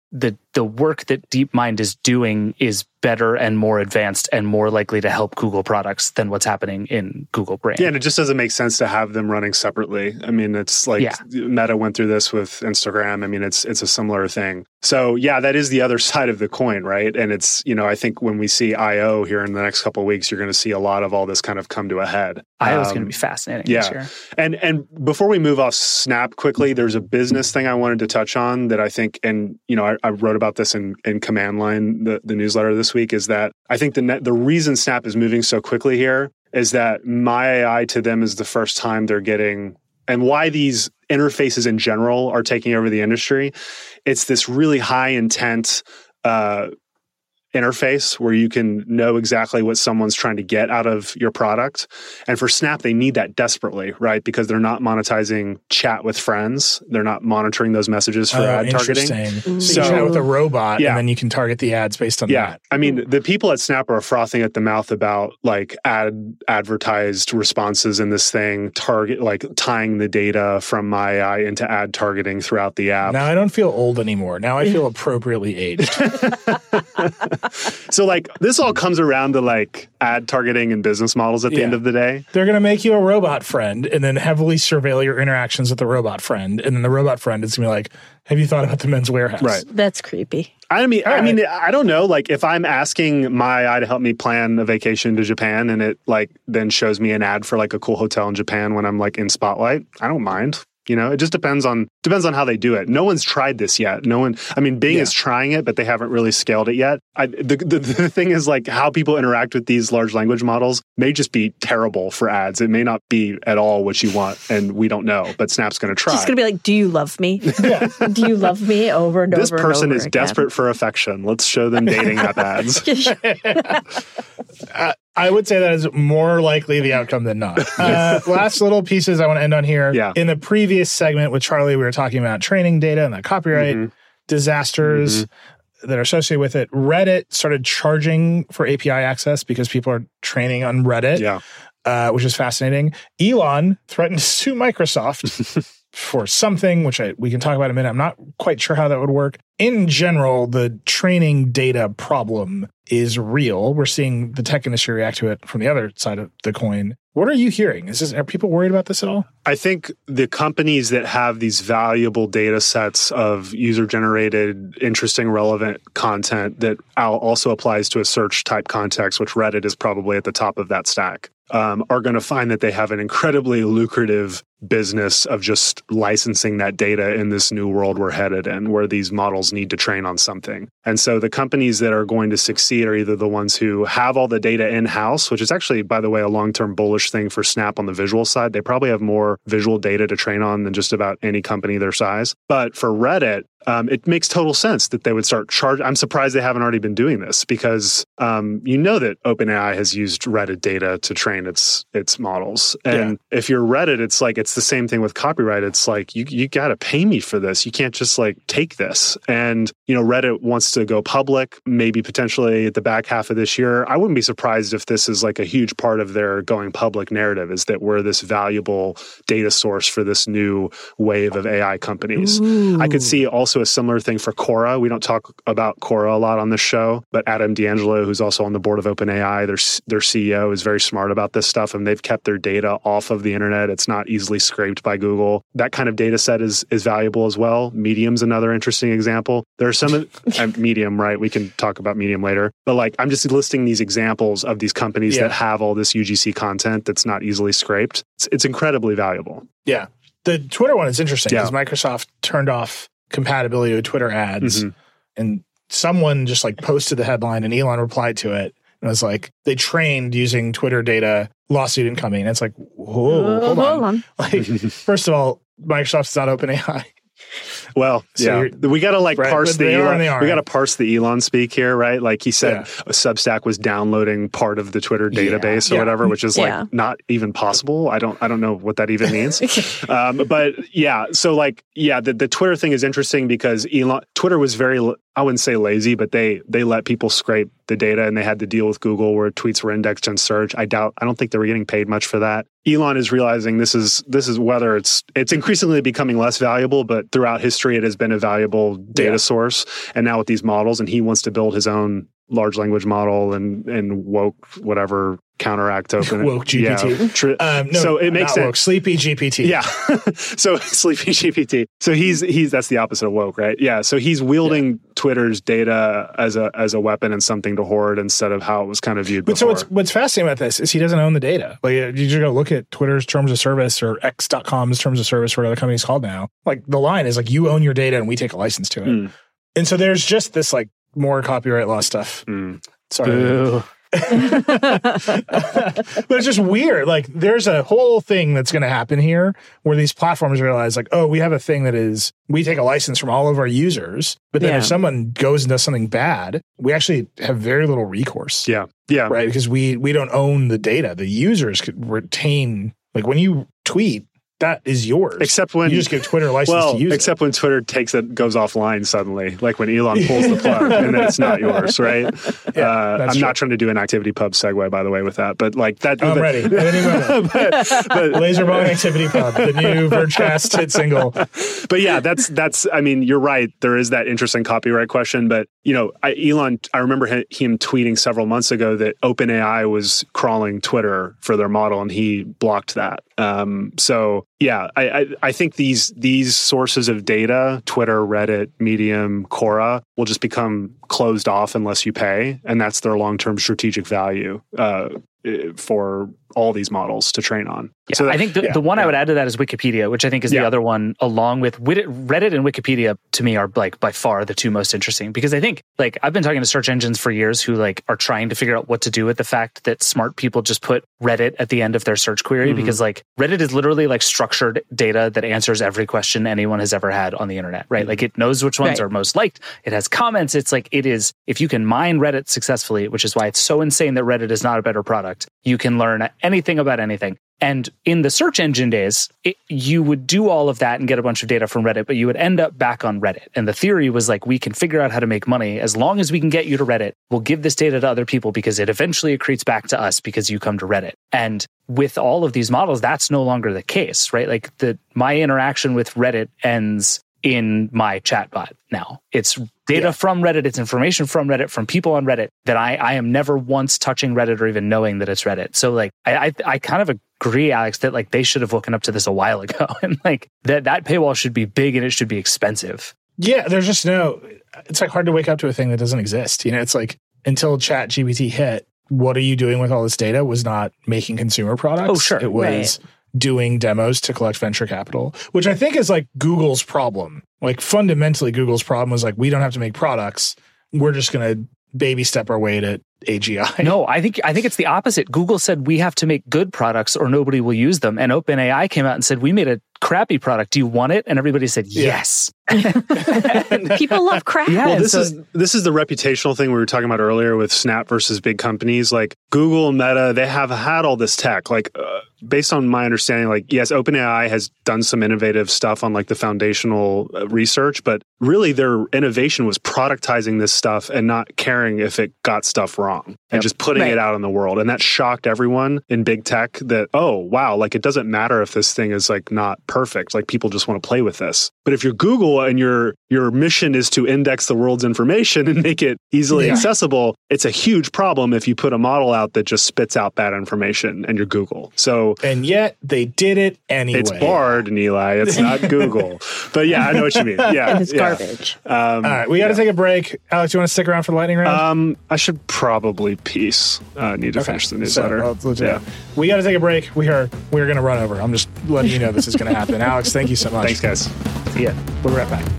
the work that DeepMind is doing is better and more advanced and more likely to help Google products than what's happening in Google Brain. Yeah, and it just doesn't make sense to have them running separately. I mean, it's like Meta went through this with Instagram. I mean, it's a similar thing. So yeah, that is the other side of the coin, right? And it's, I think when we see I.O. here in the next couple of weeks, you're going to see a lot of all this kind of come to a head. I.O. is going to be fascinating this year. And before we move off Snap quickly, there's a business thing I wanted to touch on that I think, and I wrote about this in Command Line, the newsletter this week, is that I think the reason Snap is moving so quickly here is that My AI to them is the first time they're getting, and why these interfaces in general are taking over the industry. It's this really high intent interface where you can know exactly what someone's trying to get out of your product. And for Snap, they need that desperately, right? Because they're not monetizing chat with friends. They're not monitoring those messages for ad targeting. So you chat with a robot and then you can target the ads based on that. I mean, the people at Snap are frothing at the mouth about like advertised responses in this thing, tying the data from My AI into ad targeting throughout the app. Now I don't feel old anymore. Now I feel appropriately aged. So like this all comes around to like ad targeting and business models at the end of the day. They're going to make you a robot friend and then heavily surveil your interactions with the robot friend. And then the robot friend is going to be like, have you thought about the Men's Warehouse? Right. That's creepy. I mean, I don't know. Like if I'm asking My AI to help me plan a vacation to Japan and it like then shows me an ad for like a cool hotel in Japan when I'm like in Spotlight, I don't mind. It just depends on how they do it. No one's tried this yet. Bing is trying it, but they haven't really scaled it yet. The thing is like how people interact with these large language models may just be terrible for ads. It may not be at all what you want, and we don't know. But Snap's going to try. It's going to be like, do you love me? Do you love me over and over This person is again. desperate for affection. Let's show them dating app ads. I would say that is more likely the outcome than not. Last little pieces I want to end on here. Yeah. In the previous segment with Charlie, we were talking about training data and the copyright disasters that are associated with it. Reddit started charging for API access because people are training on Reddit, which is fascinating. Elon threatened to sue Microsoft for something, which we can talk about in a minute. I'm not quite sure how that would work. In general, the training data problem is real. We're seeing the tech industry react to it from the other side of the coin. What are you hearing? Are people worried about this at all? I think the companies that have these valuable data sets of user-generated, interesting, relevant content that also applies to a search type context, which Reddit is probably at the top of that stack, are going to find that they have an incredibly lucrative business of just licensing that data in this new world we're headed in, where these models need to train on something. And so the companies that are going to succeed are either the ones who have all the data in-house, which is actually, by the way, a long-term bullish thing for Snap on the visual side. They probably have more visual data to train on than just about any company their size. But for Reddit, it makes total sense that they would start charging. I'm surprised they haven't already been doing this because that OpenAI has used Reddit data to train its models. And if you're Reddit, it's the same thing with copyright. It's like, you got to pay me for this. You can't just like take this. And, Reddit wants to go public, maybe potentially at the back half of this year. I wouldn't be surprised if this is like a huge part of their going public narrative, is that we're this valuable data source for this new wave of AI companies. Ooh. I could see also a similar thing for Quora. We don't talk about Quora a lot on this show, but Adam D'Angelo, who's also on the board of OpenAI, their CEO, is very smart about this stuff, and they've kept their data off of the internet. It's not easily scraped by Google. That kind of data set is valuable as well. Medium's another interesting example. There are some Medium, right? We can talk about Medium later. But like, I'm just listing these examples of these companies that have all this UGC content that's not easily scraped. It's incredibly valuable. Yeah. The Twitter one is interesting because Microsoft turned off compatibility with Twitter ads, and someone just like posted the headline and Elon replied to it. And it was like, they trained using Twitter data, lawsuit incoming. And it's like, whoa, hold on. Like, first of all, Microsoft's not OpenAI. Well, we got to parse the Elon. We got to parse the Elon speak here, right? Like he said, Substack was downloading part of the Twitter database or whatever, which is like not even possible. I don't know what that even means. But the Twitter thing is interesting because Twitter was very I wouldn't say lazy, but they let people scrape the data, and they had to deal with Google where tweets were indexed in search. I don't think they were getting paid much for that. Elon is realizing this is whether it's increasingly becoming less valuable, but throughout history it has been a valuable data source. And now with these models, and he wants to build his own large language model and woke whatever counteract open woke GPT. Yeah. So it makes sense. Woke, sleepy GPT. Yeah. So sleepy GPT. So he's that's the opposite of woke, right? Yeah. So he's wielding Twitter's data as a weapon and something to hoard instead of how it was kind of viewed before. So what's fascinating about this is he doesn't own the data. Like you just go look at Twitter's terms of service or X.com's terms of service, or what other company's called now. Like the line is like, you own your data and we take a license to it. And so there's just this like more copyright law stuff. Sorry. But it's just weird. Like there's a whole thing that's going to happen here where these platforms realize like, oh, we have a thing that is, we take a license from all of our users, but then if someone goes and does something bad, we actually have very little recourse. Yeah. Yeah. Right. Because we don't own the data. The users could retain, like when you tweet, that is yours. Except when you just give Twitter a license to use except when Twitter goes offline suddenly, like when Elon pulls the plug and then it's not yours, right? I'm not trying to do an Activity Pub segue, by the way, with that, but like that. I'm ready. but Laserbong Activity Pub, the new Vergecast hit single. But yeah, that's. I mean, you're right. There is that interesting copyright question, but you know, Elon. I remember him tweeting several months ago that OpenAI was crawling Twitter for their model, and he blocked that. So. Yeah, I think these sources of data, Twitter, Reddit, Medium, Quora, will just become closed off unless you pay, and that's their long-term strategic value for all these models to train on. Yeah, so I think the one I would add to that is Wikipedia, which I think is the other one, along with Reddit and Wikipedia, to me are like by far the two most interesting, because I think like I've been talking to search engines for years who like are trying to figure out what to do with the fact that smart people just put Reddit at the end of their search query, because like Reddit is literally like structured data that answers every question anyone has ever had on the internet, right? Like it knows which ones are most liked. It has comments. It's like, it is, if you can mine Reddit successfully, which is why it's so insane that Reddit is not a better product, you can learn anything about anything. And in the search engine days, you would do all of that and get a bunch of data from Reddit, but you would end up back on Reddit. And the theory was like, we can figure out how to make money. As long as we can get you to Reddit, we'll give this data to other people because it eventually accretes back to us because you come to Reddit. And with all of these models, that's no longer the case, right? Like my interaction with Reddit ends in my chatbot now. It's data from Reddit, it's information from Reddit, from people on Reddit, that I am never once touching Reddit or even knowing that it's Reddit. So like I kind of agree, Alex, that like they should have woken up to this a while ago, and like that paywall should be big and it should be expensive. Yeah, there's just it's like hard to wake up to a thing that doesn't exist. You know, it's like until ChatGPT hit, what are you doing with all this data was not making consumer products. Oh, sure. It was doing demos to collect venture capital, which I think is like Google's problem. Like fundamentally, Google's problem was like, we don't have to make products. We're just going to baby step our way to AGI. No, I think it's the opposite. Google said we have to make good products or nobody will use them. And OpenAI came out and said, we made a crappy product. Do you want it? And everybody said, yes. People love crap. Yeah, well, this is the reputational thing we were talking about earlier with Snap versus big companies. Like Google and Meta, they have had all this tech. Like based on my understanding, like yes, OpenAI has done some innovative stuff on like the foundational research, but really their innovation was productizing this stuff and not caring if it got stuff wrong and just putting it out in the world. And that shocked everyone in big tech that, oh, wow, like it doesn't matter if this thing is like not perfect. Like people just want to play with this. But if you're Google and your mission is to index the world's information and make it easily accessible, it's a huge problem if you put a model out that just spits out bad information and you're Google. So, and yet they did it anyway. It's Bard, Eli. It's not Google. But yeah, I know what you mean. Yeah, and it's garbage. All right, we got to take a break. Alex, you want to stick around for the lightning round? I should probably peace. Need to finish the newsletter. We got to take a break. We're going to run over. I'm just letting you know this is going to happen. Alex, thank you so much. Thanks, guys. See ya. We'll be right back.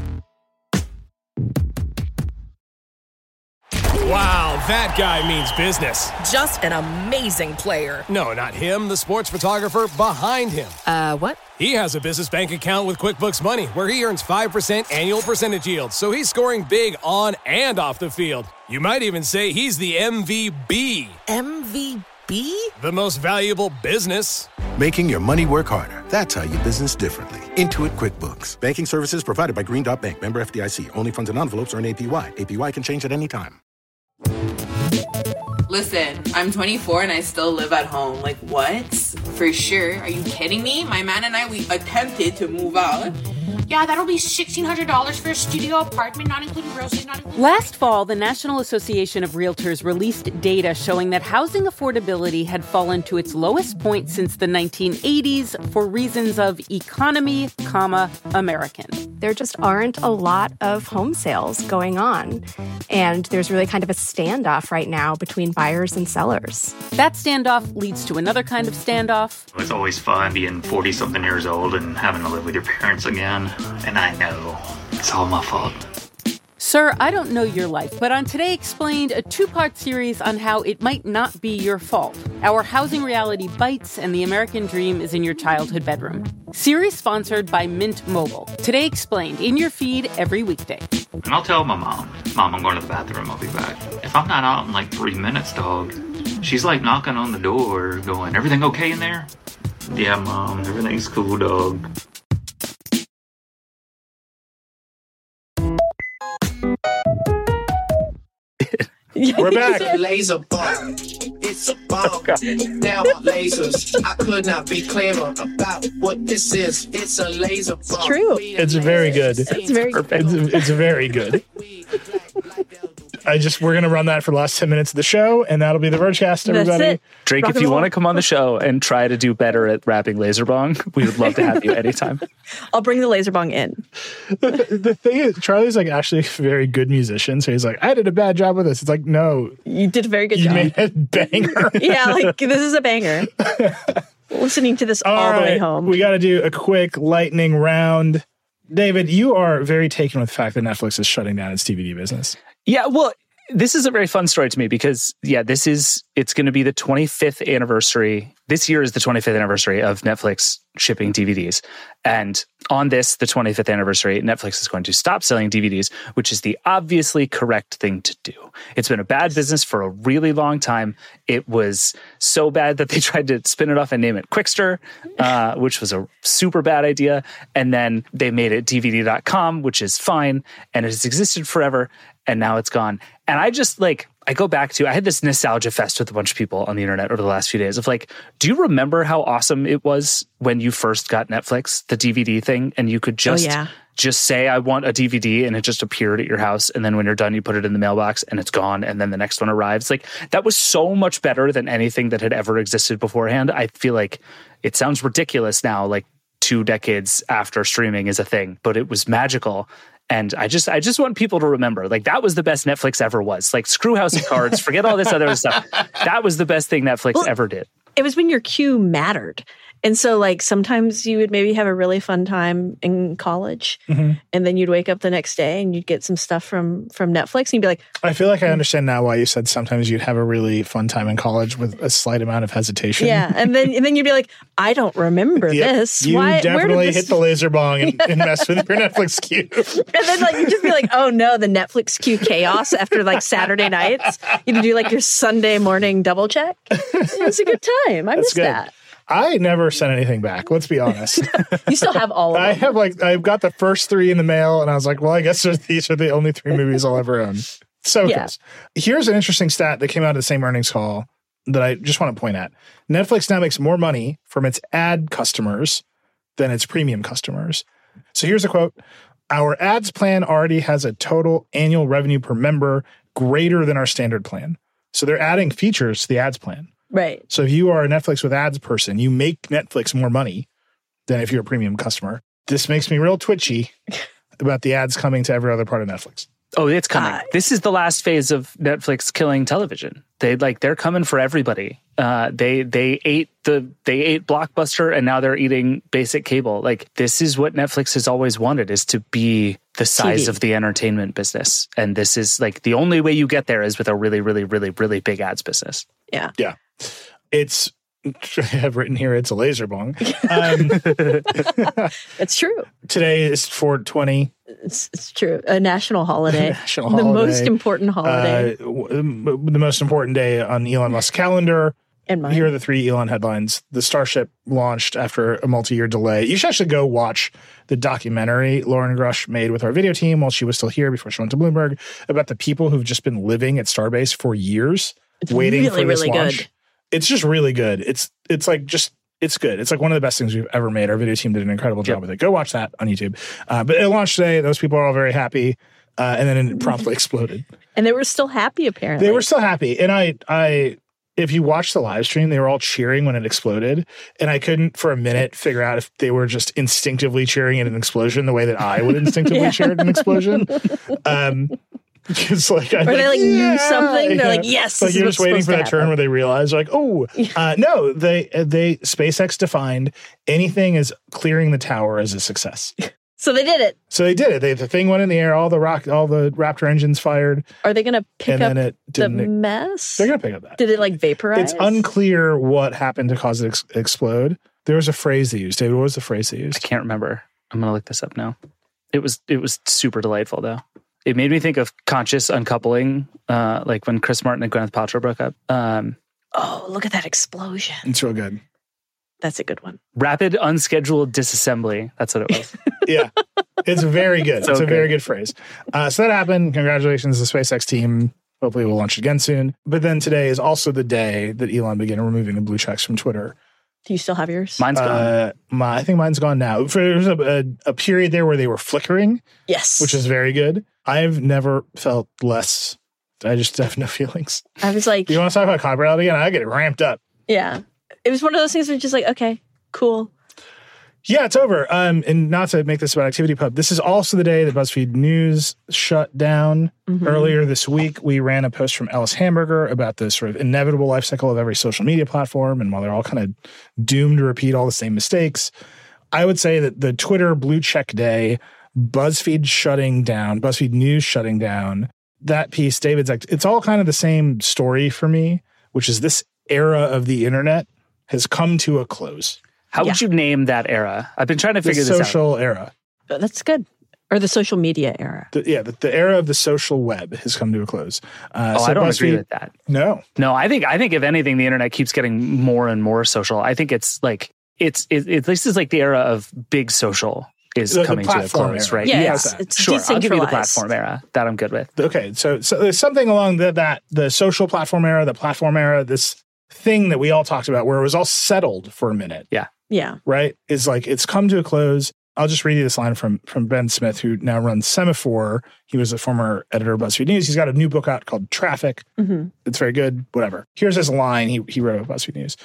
Wow, that guy means business. Just an amazing player. No, not him, the sports photographer behind him. What? He has a business bank account with QuickBooks Money where he earns 5% annual percentage yield, so he's scoring big on and off the field. You might even say he's the MVB. MVB? The most valuable business. Making your money work harder. That's how you business differently. Intuit QuickBooks. Banking services provided by Green Dot Bank. Member FDIC. Only funds and envelopes earn APY. APY can change at any time. Listen, I'm 24 and I still live at home. Like, what? For sure. Are you kidding me? My man and I, we attempted to move out. Yeah, that'll be $1,600 for a studio apartment, not including groceries, not including... Last fall, the National Association of Realtors released data showing that housing affordability had fallen to its lowest point since the 1980s for reasons of economy, American. There just aren't a lot of home sales going on. And there's really kind of a standoff right now between buyers and sellers. That standoff leads to another kind of standoff. It's always fun being 40-something years old and having to live with your parents again. And I know it's all my fault. Sir, I don't know your life, but on Today Explained, a two-part series on how it might not be your fault. Our housing reality bites and the American dream is in your childhood bedroom. Series sponsored by Mint Mobile. Today Explained, in your feed every weekday. And I'll tell my mom, I'm going to the bathroom, I'll be back. If I'm not out in like 3 minutes, dog, she's like knocking on the door going, everything okay in there? Yeah, Mom, everything's cool, dog. We're back. It's a laser bomb. It's a bomb. Now lasers. I could not be clearer about what this is. It's a laser bomb. It's true. It's very good. It's very good. It's very good. We're going to run that for the last 10 minutes of the show, and that'll be the Vergecast, everybody. That's it. Drake, if you want to come on the show and try to do better at rapping laser bong, we would love to have you anytime. I'll bring the laser bong in. The thing is, Charlie's like actually a very good musician, so he's like, I did a bad job with this. It's like, no. You did a very good job. You made a banger. Yeah, like this is a banger. Listening to this all the way home. We got to do a quick lightning round. David, you are very taken with the fact that Netflix is shutting down its DVD business. Yeah, well, this is a very fun story to me because, it's going to be the 25th anniversary. This year is the 25th anniversary of Netflix shipping DVDs. And on this, the 25th anniversary, Netflix is going to stop selling DVDs, which is the obviously correct thing to do. It's been a bad business for a really long time. It was so bad that they tried to spin it off and name it Quickster, which was a super bad idea. And then they made it DVD.com, which is fine. And it has existed forever. And now it's gone. And I go back to, I had this nostalgia fest with a bunch of people on the internet over the last few days of like, do you remember how awesome it was when you first got Netflix, the DVD thing, and you could just say, I want a DVD, and it just appeared at your house. And then when you're done, you put it in the mailbox and it's gone. And then the next one arrives. Like, that was so much better than anything that had ever existed beforehand. I feel like it sounds ridiculous now, like 2 decades after streaming is a thing, but it was magical. And I just want people to remember, like, that was the best Netflix ever was. Like, screw House of Cards, forget all this other stuff. That was the best thing Netflix ever did. It was when your queue mattered. And so, like, sometimes you would maybe have a really fun time in college, and then you'd wake up the next day and you'd get some stuff from Netflix, and you'd be like, I feel like I understand now why you said sometimes you'd have a really fun time in college with a slight amount of hesitation. Yeah, and then you'd be like, I don't remember this. You definitely hit the laser bong and mess with your Netflix queue. And then, like, you'd just be like, oh no, the Netflix queue chaos after, like, Saturday nights. You'd do, like, your Sunday morning double check. It was a good time. I miss that. I never sent anything back. Let's be honest. You still have all of them. I've got the first 3 in the mail, and I was like, well, I guess these are the only 3 movies I'll ever own. So close. Here's an interesting stat that came out of the same earnings call that I just want to point at. Netflix now makes more money from its ad customers than its premium customers. So here's a quote. Our ads plan already has a total annual revenue per member greater than our standard plan. So they're adding features to the ads plan. Right. So if you are a Netflix with ads person, you make Netflix more money than if you're a premium customer. This makes me real twitchy about the ads coming to every other part of Netflix. Oh, it's coming. This is the last phase of Netflix killing television. They're coming for everybody. They ate Blockbuster, and now they're eating basic cable. Like, this is what Netflix has always wanted, is to be the size of the entertainment business. And this is like the only way you get there is with a really, really, really, really big ads business. Yeah. Yeah. It's, I have written here, it's a laser bong. It's true. Today is 4/20. It's true. A national holiday. The most important holiday. The most important day on Elon Musk's calendar. And mine. Here are the 3 Elon headlines. The Starship launched after a multi-year delay. You should actually go watch the documentary Lauren Grush made with our video team while she was still here before she went to Bloomberg about the people who've just been living at Starbase for years, waiting for this launch. Good. It's just really good. It's good. It's like one of the best things we've ever made. Our video team did an incredible job with it. Go watch that on YouTube. But it launched today. Those people are all very happy. And then it promptly exploded. And they were still happy, apparently. They were still happy. And I if you watch the live stream, they were all cheering when it exploded. And I couldn't for a minute figure out if they were just instinctively cheering at an explosion the way that I would instinctively cheer at an explosion. It's like, they knew something. They're like, yes. Like you're just waiting for that turn where they realize, like, no, they SpaceX defined anything as clearing the tower as a success. So they did it. The thing went in the air. All the Raptor engines fired. Are they going to pick up the mess? They're going to pick up that. Did it vaporize? It's unclear what happened to cause it to explode. There was a phrase they used. David, what was the phrase they used? I can't remember. I'm going to look this up now. It was super delightful though. It made me think of conscious uncoupling, like when Chris Martin and Gwyneth Paltrow broke up. Look at that explosion. It's real good. That's a good one. Rapid unscheduled disassembly. That's what it was. Yeah. It's very good. It's a very good phrase. So that happened. Congratulations to the SpaceX team. Hopefully we'll launch again soon. But then today is also the day that Elon began removing the blue checks from Twitter. Do you still have yours? Mine's gone. I think mine's gone now. There was a period there where they were flickering. Yes. Which is very good. I've never felt less. I just have no feelings. I was like... You want to talk about copyright again? I get ramped up. Yeah. It was one of those things where just like, okay, cool. Yeah, it's over. And not to make this about ActivityPub, this is also the day that BuzzFeed News shut down. Mm-hmm. Earlier this week, we ran a post from Ellis Hamburger about the sort of inevitable life cycle of every social media platform. And while they're all kind of doomed to repeat all the same mistakes, I would say that the Twitter blue check day, BuzzFeed News shutting down, that piece, David's like, it's all kind of the same story for me, which is this era of the internet has come to a close. How would you name that era? I've been trying to figure this out. The social era. That's good. Or the social media era. The era of the social web has come to a close. I don't agree with that. No. I think if anything, the internet keeps getting more and more social. I think it's like at least it's like the era of big social is coming to a close, era. Right? Yeah, it's sure. I'll give you the platform era. That I'm good with. Okay, so there's something along the social platform era, the platform era, this thing that we all talked about where it was all settled for a minute. Yeah. Yeah. Right? Is like it's come to a close. I'll just read you this line from Ben Smith, who now runs Semaphore. He was a former editor of BuzzFeed News. He's got a new book out called Traffic. Mm-hmm. It's very good. Whatever. Here's his line he wrote about BuzzFeed News.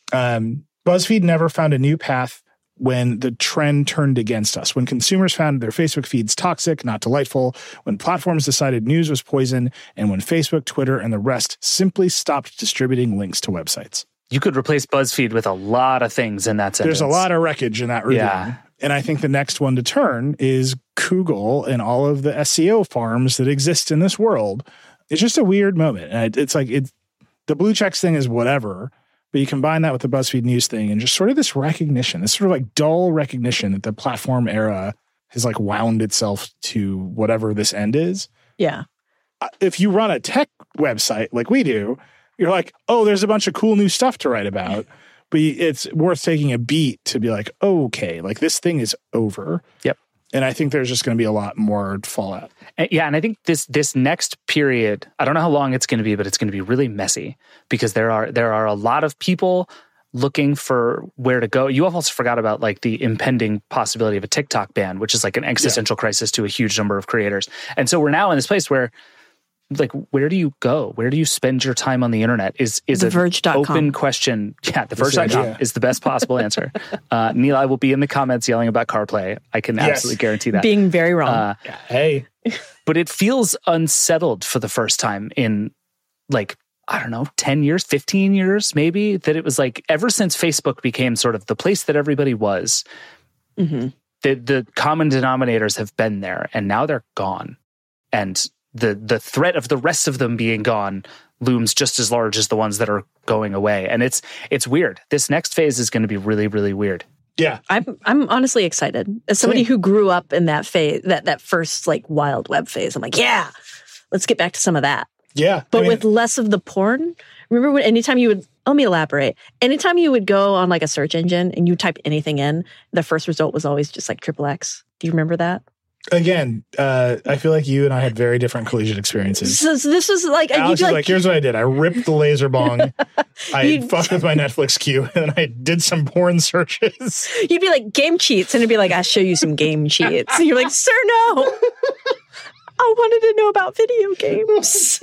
BuzzFeed never found a new path when the trend turned against us, when consumers found their Facebook feeds toxic, not delightful, when platforms decided news was poison, and when Facebook, Twitter, and the rest simply stopped distributing links to websites. You could replace BuzzFeed with a lot of things in that sentence. There's a lot of wreckage in that review. Yeah. And I think the next one to turn is Google and all of the SEO farms that exist in this world. It's just a weird moment. And it's like the blue checks thing is whatever, but you combine that with the BuzzFeed News thing and just sort of this recognition, this sort of like dull recognition that the platform era has like wound itself to whatever this end is. Yeah. If you run a tech website like we do, you're like, oh, there's a bunch of cool new stuff to write about. But it's worth taking a beat to be like, oh, okay, like this thing is over. Yep. And I think there's just going to be a lot more fallout. And I think this next period, I don't know how long it's going to be, but it's going to be really messy because there are a lot of people looking for where to go. You also forgot about like the impending possibility of a TikTok ban, which is like an existential crisis to a huge number of creators. And so we're now in this place where like, where do you go? Where do you spend your time on the internet? Is an open question. Yeah, TheVerge.com is the best possible answer. Neil, I will be in the comments yelling about CarPlay. I can absolutely guarantee that. Being very wrong. Hey. But it feels unsettled for the first time in like, I don't know, 10 years, 15 years, maybe, that it was like ever since Facebook became sort of the place that everybody was, the common denominators have been there and now they're gone. And the threat of the rest of them being gone looms just as large as the ones that are going away. And it's weird. This next phase is going to be really, really weird. Yeah. I'm honestly excited. As somebody who grew up in that phase, that first like wild web phase, I'm like, yeah, let's get back to some of that. Yeah. But with less of the porn. Remember when anytime you would Let me elaborate. Anytime you would go on like a search engine and you type anything in, the first result was always just like XXX. Do you remember that? Again, I feel like you and I had very different collegiate experiences. So this was like, Alex is like, here's what I did. I ripped the laser bong. I fucked with my Netflix queue, and then I did some porn searches. You'd be like, game cheats. And it'd be like, I'll show you some game cheats. And you're like, sir, no. I wanted to know about video games.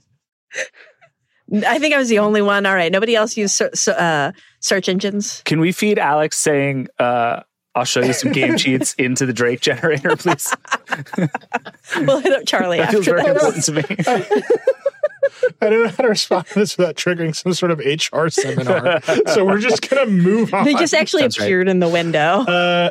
I think I was the only one. All right. Nobody else used search engines. Can we feed Alex saying, I'll show you some game cheats into the Drake generator, please? We'll hit up Charlie that after feels very this. important to me. I don't know how to respond to this without triggering some sort of HR seminar. So we're just going to move on. They just actually appeared in the window.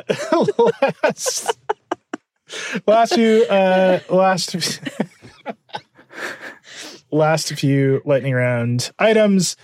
Last few lightning round items.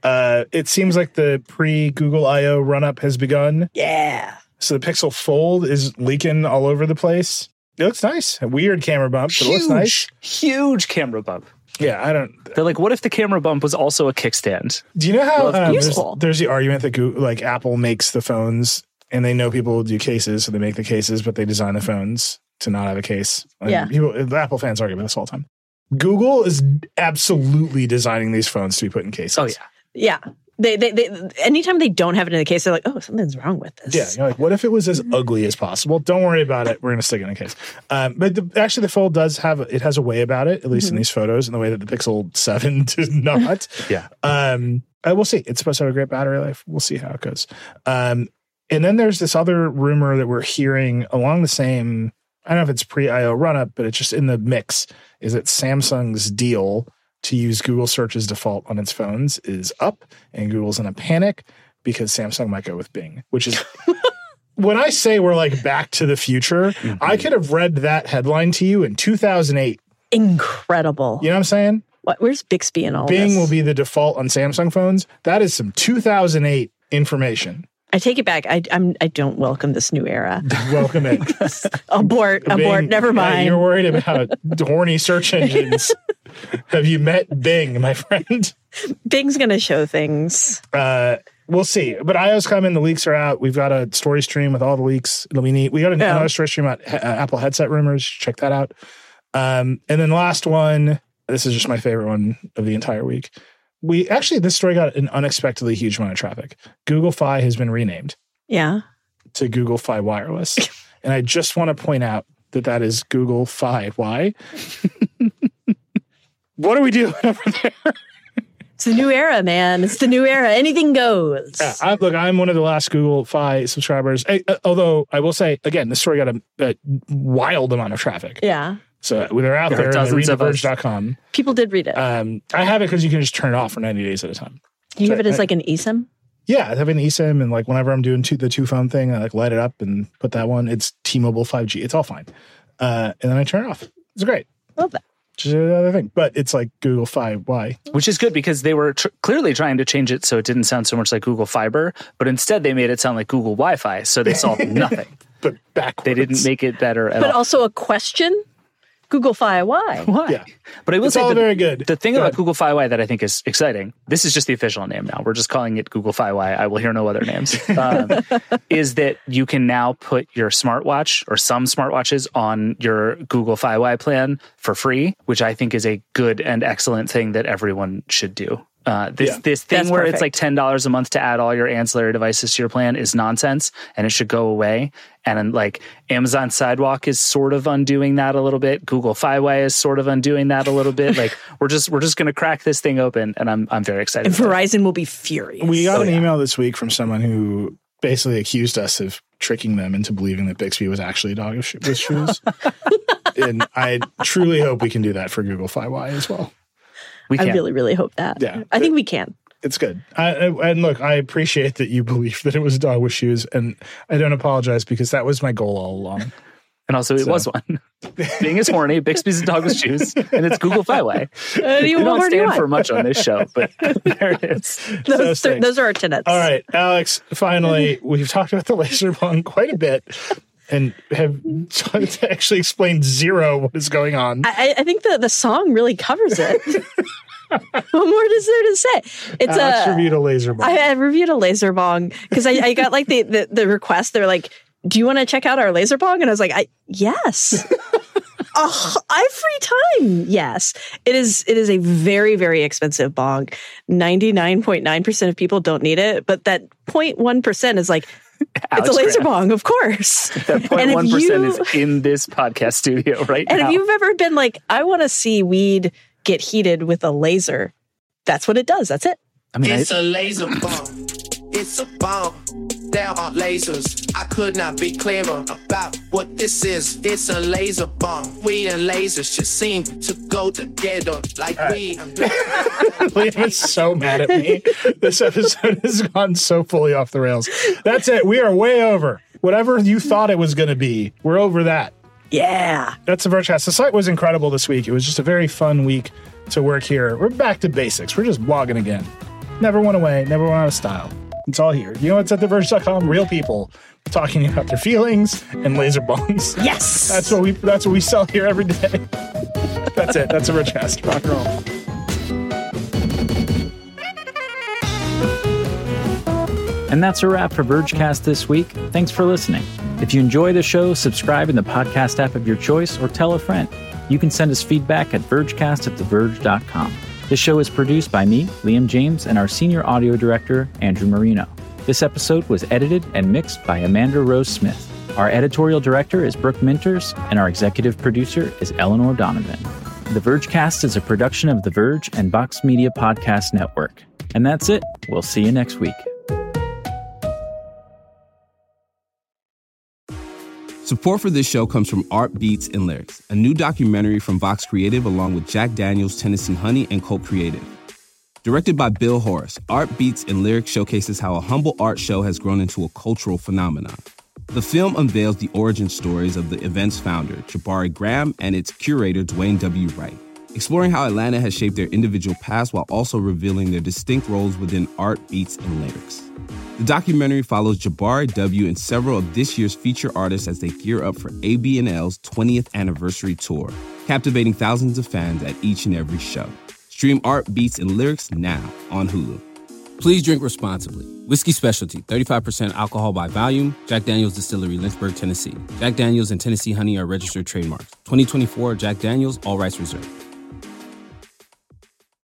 It seems like the pre-Google I/O run-up has begun. Yeah. So the Pixel Fold is leaking all over the place. It looks nice. A weird camera bump, but it looks nice. Huge camera bump. Yeah, They're like, what if the camera bump was also a kickstand? Do you know how there's the argument that like Apple makes the phones and they know people will do cases, so they make the cases, but they design the phones to not have a case. The Apple fans argue about this all the time. Google is absolutely designing these phones to be put in cases. Oh yeah. Yeah. They anytime they don't have it in the case, they're like, oh, something's wrong with this. Yeah, you're like, what if it was as ugly as possible? Don't worry about it. We're going to stick it in a case. But actually, the Fold has a way about it, at least in these photos, in the way that the Pixel 7 does not. Yeah. We'll see. It's supposed to have a great battery life. We'll see how it goes. And then there's this other rumor that we're hearing along the same, I don't know if it's pre-I/O run-up, but it's just in the mix, is that Samsung's deal to use Google Search as default on its phones is up, and Google's in a panic because Samsung might go with Bing, which is when I say we're like back to the future, I could have read that headline to you in 2008. Incredible. You know what I'm saying? Where's Bixby in all Bing this? will be the default on Samsung phones. That is some 2008 information. I take it back. I don't welcome this new era. Welcome it. Abort. Never mind. You're worried about horny search engines. Have you met Bing, my friend? Bing's going to show things. We'll see. But I/O's coming. The leaks are out. We've got a story stream with all the leaks. It'll be neat. We got another story stream about Apple headset rumors. Check that out. And then last one. This is just my favorite one of the entire week. This story got an unexpectedly huge amount of traffic. Google Fi has been renamed. Yeah. To Google Fi Wireless. And I just want to point out that is Google Fi. Why? What are we doing over there? It's the new era, man. It's the new era. Anything goes. Yeah, I'm one of the last Google Fi subscribers. Although I will say, again, this story got a wild amount of traffic. Yeah. So they're out there. Readtheverge.com. People did read it. I have it because you can just turn it off for 90 days at a time. You have it as like an eSIM? Yeah, I have an eSIM, and like whenever I'm doing the two phone thing, I like light it up and put that one. It's T-Mobile 5G. It's all fine. And then I turn it off. It's great. Love that. Which is another thing. But it's like Google Fi. Why? Which is good because they were clearly trying to change it so it didn't sound so much like Google Fiber, but instead they made it sound like Google Wi-Fi, so they solved nothing. But backwards. They didn't make it better at all. But also a question? Google Fi, why? Yeah. But I will say all very good. The thing about Google Fi that I think is exciting, this is just the official name now. We're just calling it Google Fi. I will hear no other names. Is that you can now put your smartwatch or some smartwatches on your Google Fi plan for free, which I think is a good and excellent thing that everyone should do. This thing That's where perfect. it's like $10 a month to add all your ancillary devices to your plan is nonsense, and it should go away. And then, like, Amazon Sidewalk is sort of undoing that a little bit. Google Fi is sort of undoing that a little bit. Like, we're just going to crack this thing open, and I'm very excited. And Verizon will be furious. We got an email this week from someone who basically accused us of tricking them into believing that Bixby was actually a dog with shoes. And I truly hope we can do that for Google Fi as well. I really, really hope that. Yeah. I think we can. It's good. And look, I appreciate that you believe that it was a dog with shoes, and I don't apologize because that was my goal all along. And also, it was one. Being as horny, Bixby's a dog with shoes, and it's Google Fi. We don't stand for much on this show, but there it is. Those are our tenets. All right, Alex, finally, we've talked about the laser bong quite a bit and have actually explained zero what is going on. I think the song really covers it. What more is there to say? It's Alex reviewed a laser bong. I reviewed a laser bong because I got like the request. They're like, "Do you want to check out our laser bong?" And I was like, "Yes." I have free time. Yes, it is a very, very expensive bong. 99.9% of people don't need it, but that 0.1% is like, it's a laser bong, of course. That 0.1% is in this podcast studio right now. And if you've ever been like, I want to see weed get heated with a laser, that's what it does. That's it. I mean, it's a laser bomb. It's a bomb. There are lasers. I could not be clearer about what this is. It's a laser bomb. Weed and lasers just seem to go together like weed and Liam is so mad at me. This episode has gone so fully off the rails. That's it. We are way over. Whatever you thought it was going to be, we're over that. Yeah. That's the Vergecast. The site was incredible this week. It was just a very fun week to work here. We're back to basics. We're just blogging again. Never went away. Never went out of style. It's all here. You know what's at TheVerge.com? Real people talking about their feelings and laser bongs. Yes! That's what we sell here every day. That's it. That's a Vergecast. Rock and roll. And that's a wrap for Vergecast this week. Thanks for listening. If you enjoy the show, subscribe in the podcast app of your choice or tell a friend. You can send us feedback at vergecast@theverge.com. This show is produced by me, Liam James, and our senior audio director, Andrew Marino. This episode was edited and mixed by Amanda Rose Smith. Our editorial director is Brooke Minters, and our executive producer is Eleanor Donovan. The Vergecast is a production of The Verge and Vox Media Podcast Network. And that's it. We'll see you next week. Support for this show comes from Art Beats and Lyrics, a new documentary from Vox Creative along with Jack Daniels, Tennessee Honey, and Colt Creative. Directed by Bill Horace, Art Beats and Lyrics showcases how a humble art show has grown into a cultural phenomenon. The film unveils the origin stories of the event's founder, Jabari Graham, and its curator, Dwayne W. Wright, exploring how Atlanta has shaped their individual paths while also revealing their distinct roles within Art Beats and Lyrics. The documentary follows Jabari W. and several of this year's feature artists as they gear up for AB&L's 20th anniversary tour, captivating thousands of fans at each and every show. Stream Art Beats and Lyrics now on Hulu. Please drink responsibly. Whiskey Specialty, 35% alcohol by volume. Jack Daniels Distillery, Lynchburg, Tennessee. Jack Daniels and Tennessee Honey are registered trademarks. 2024 Jack Daniels, all rights reserved.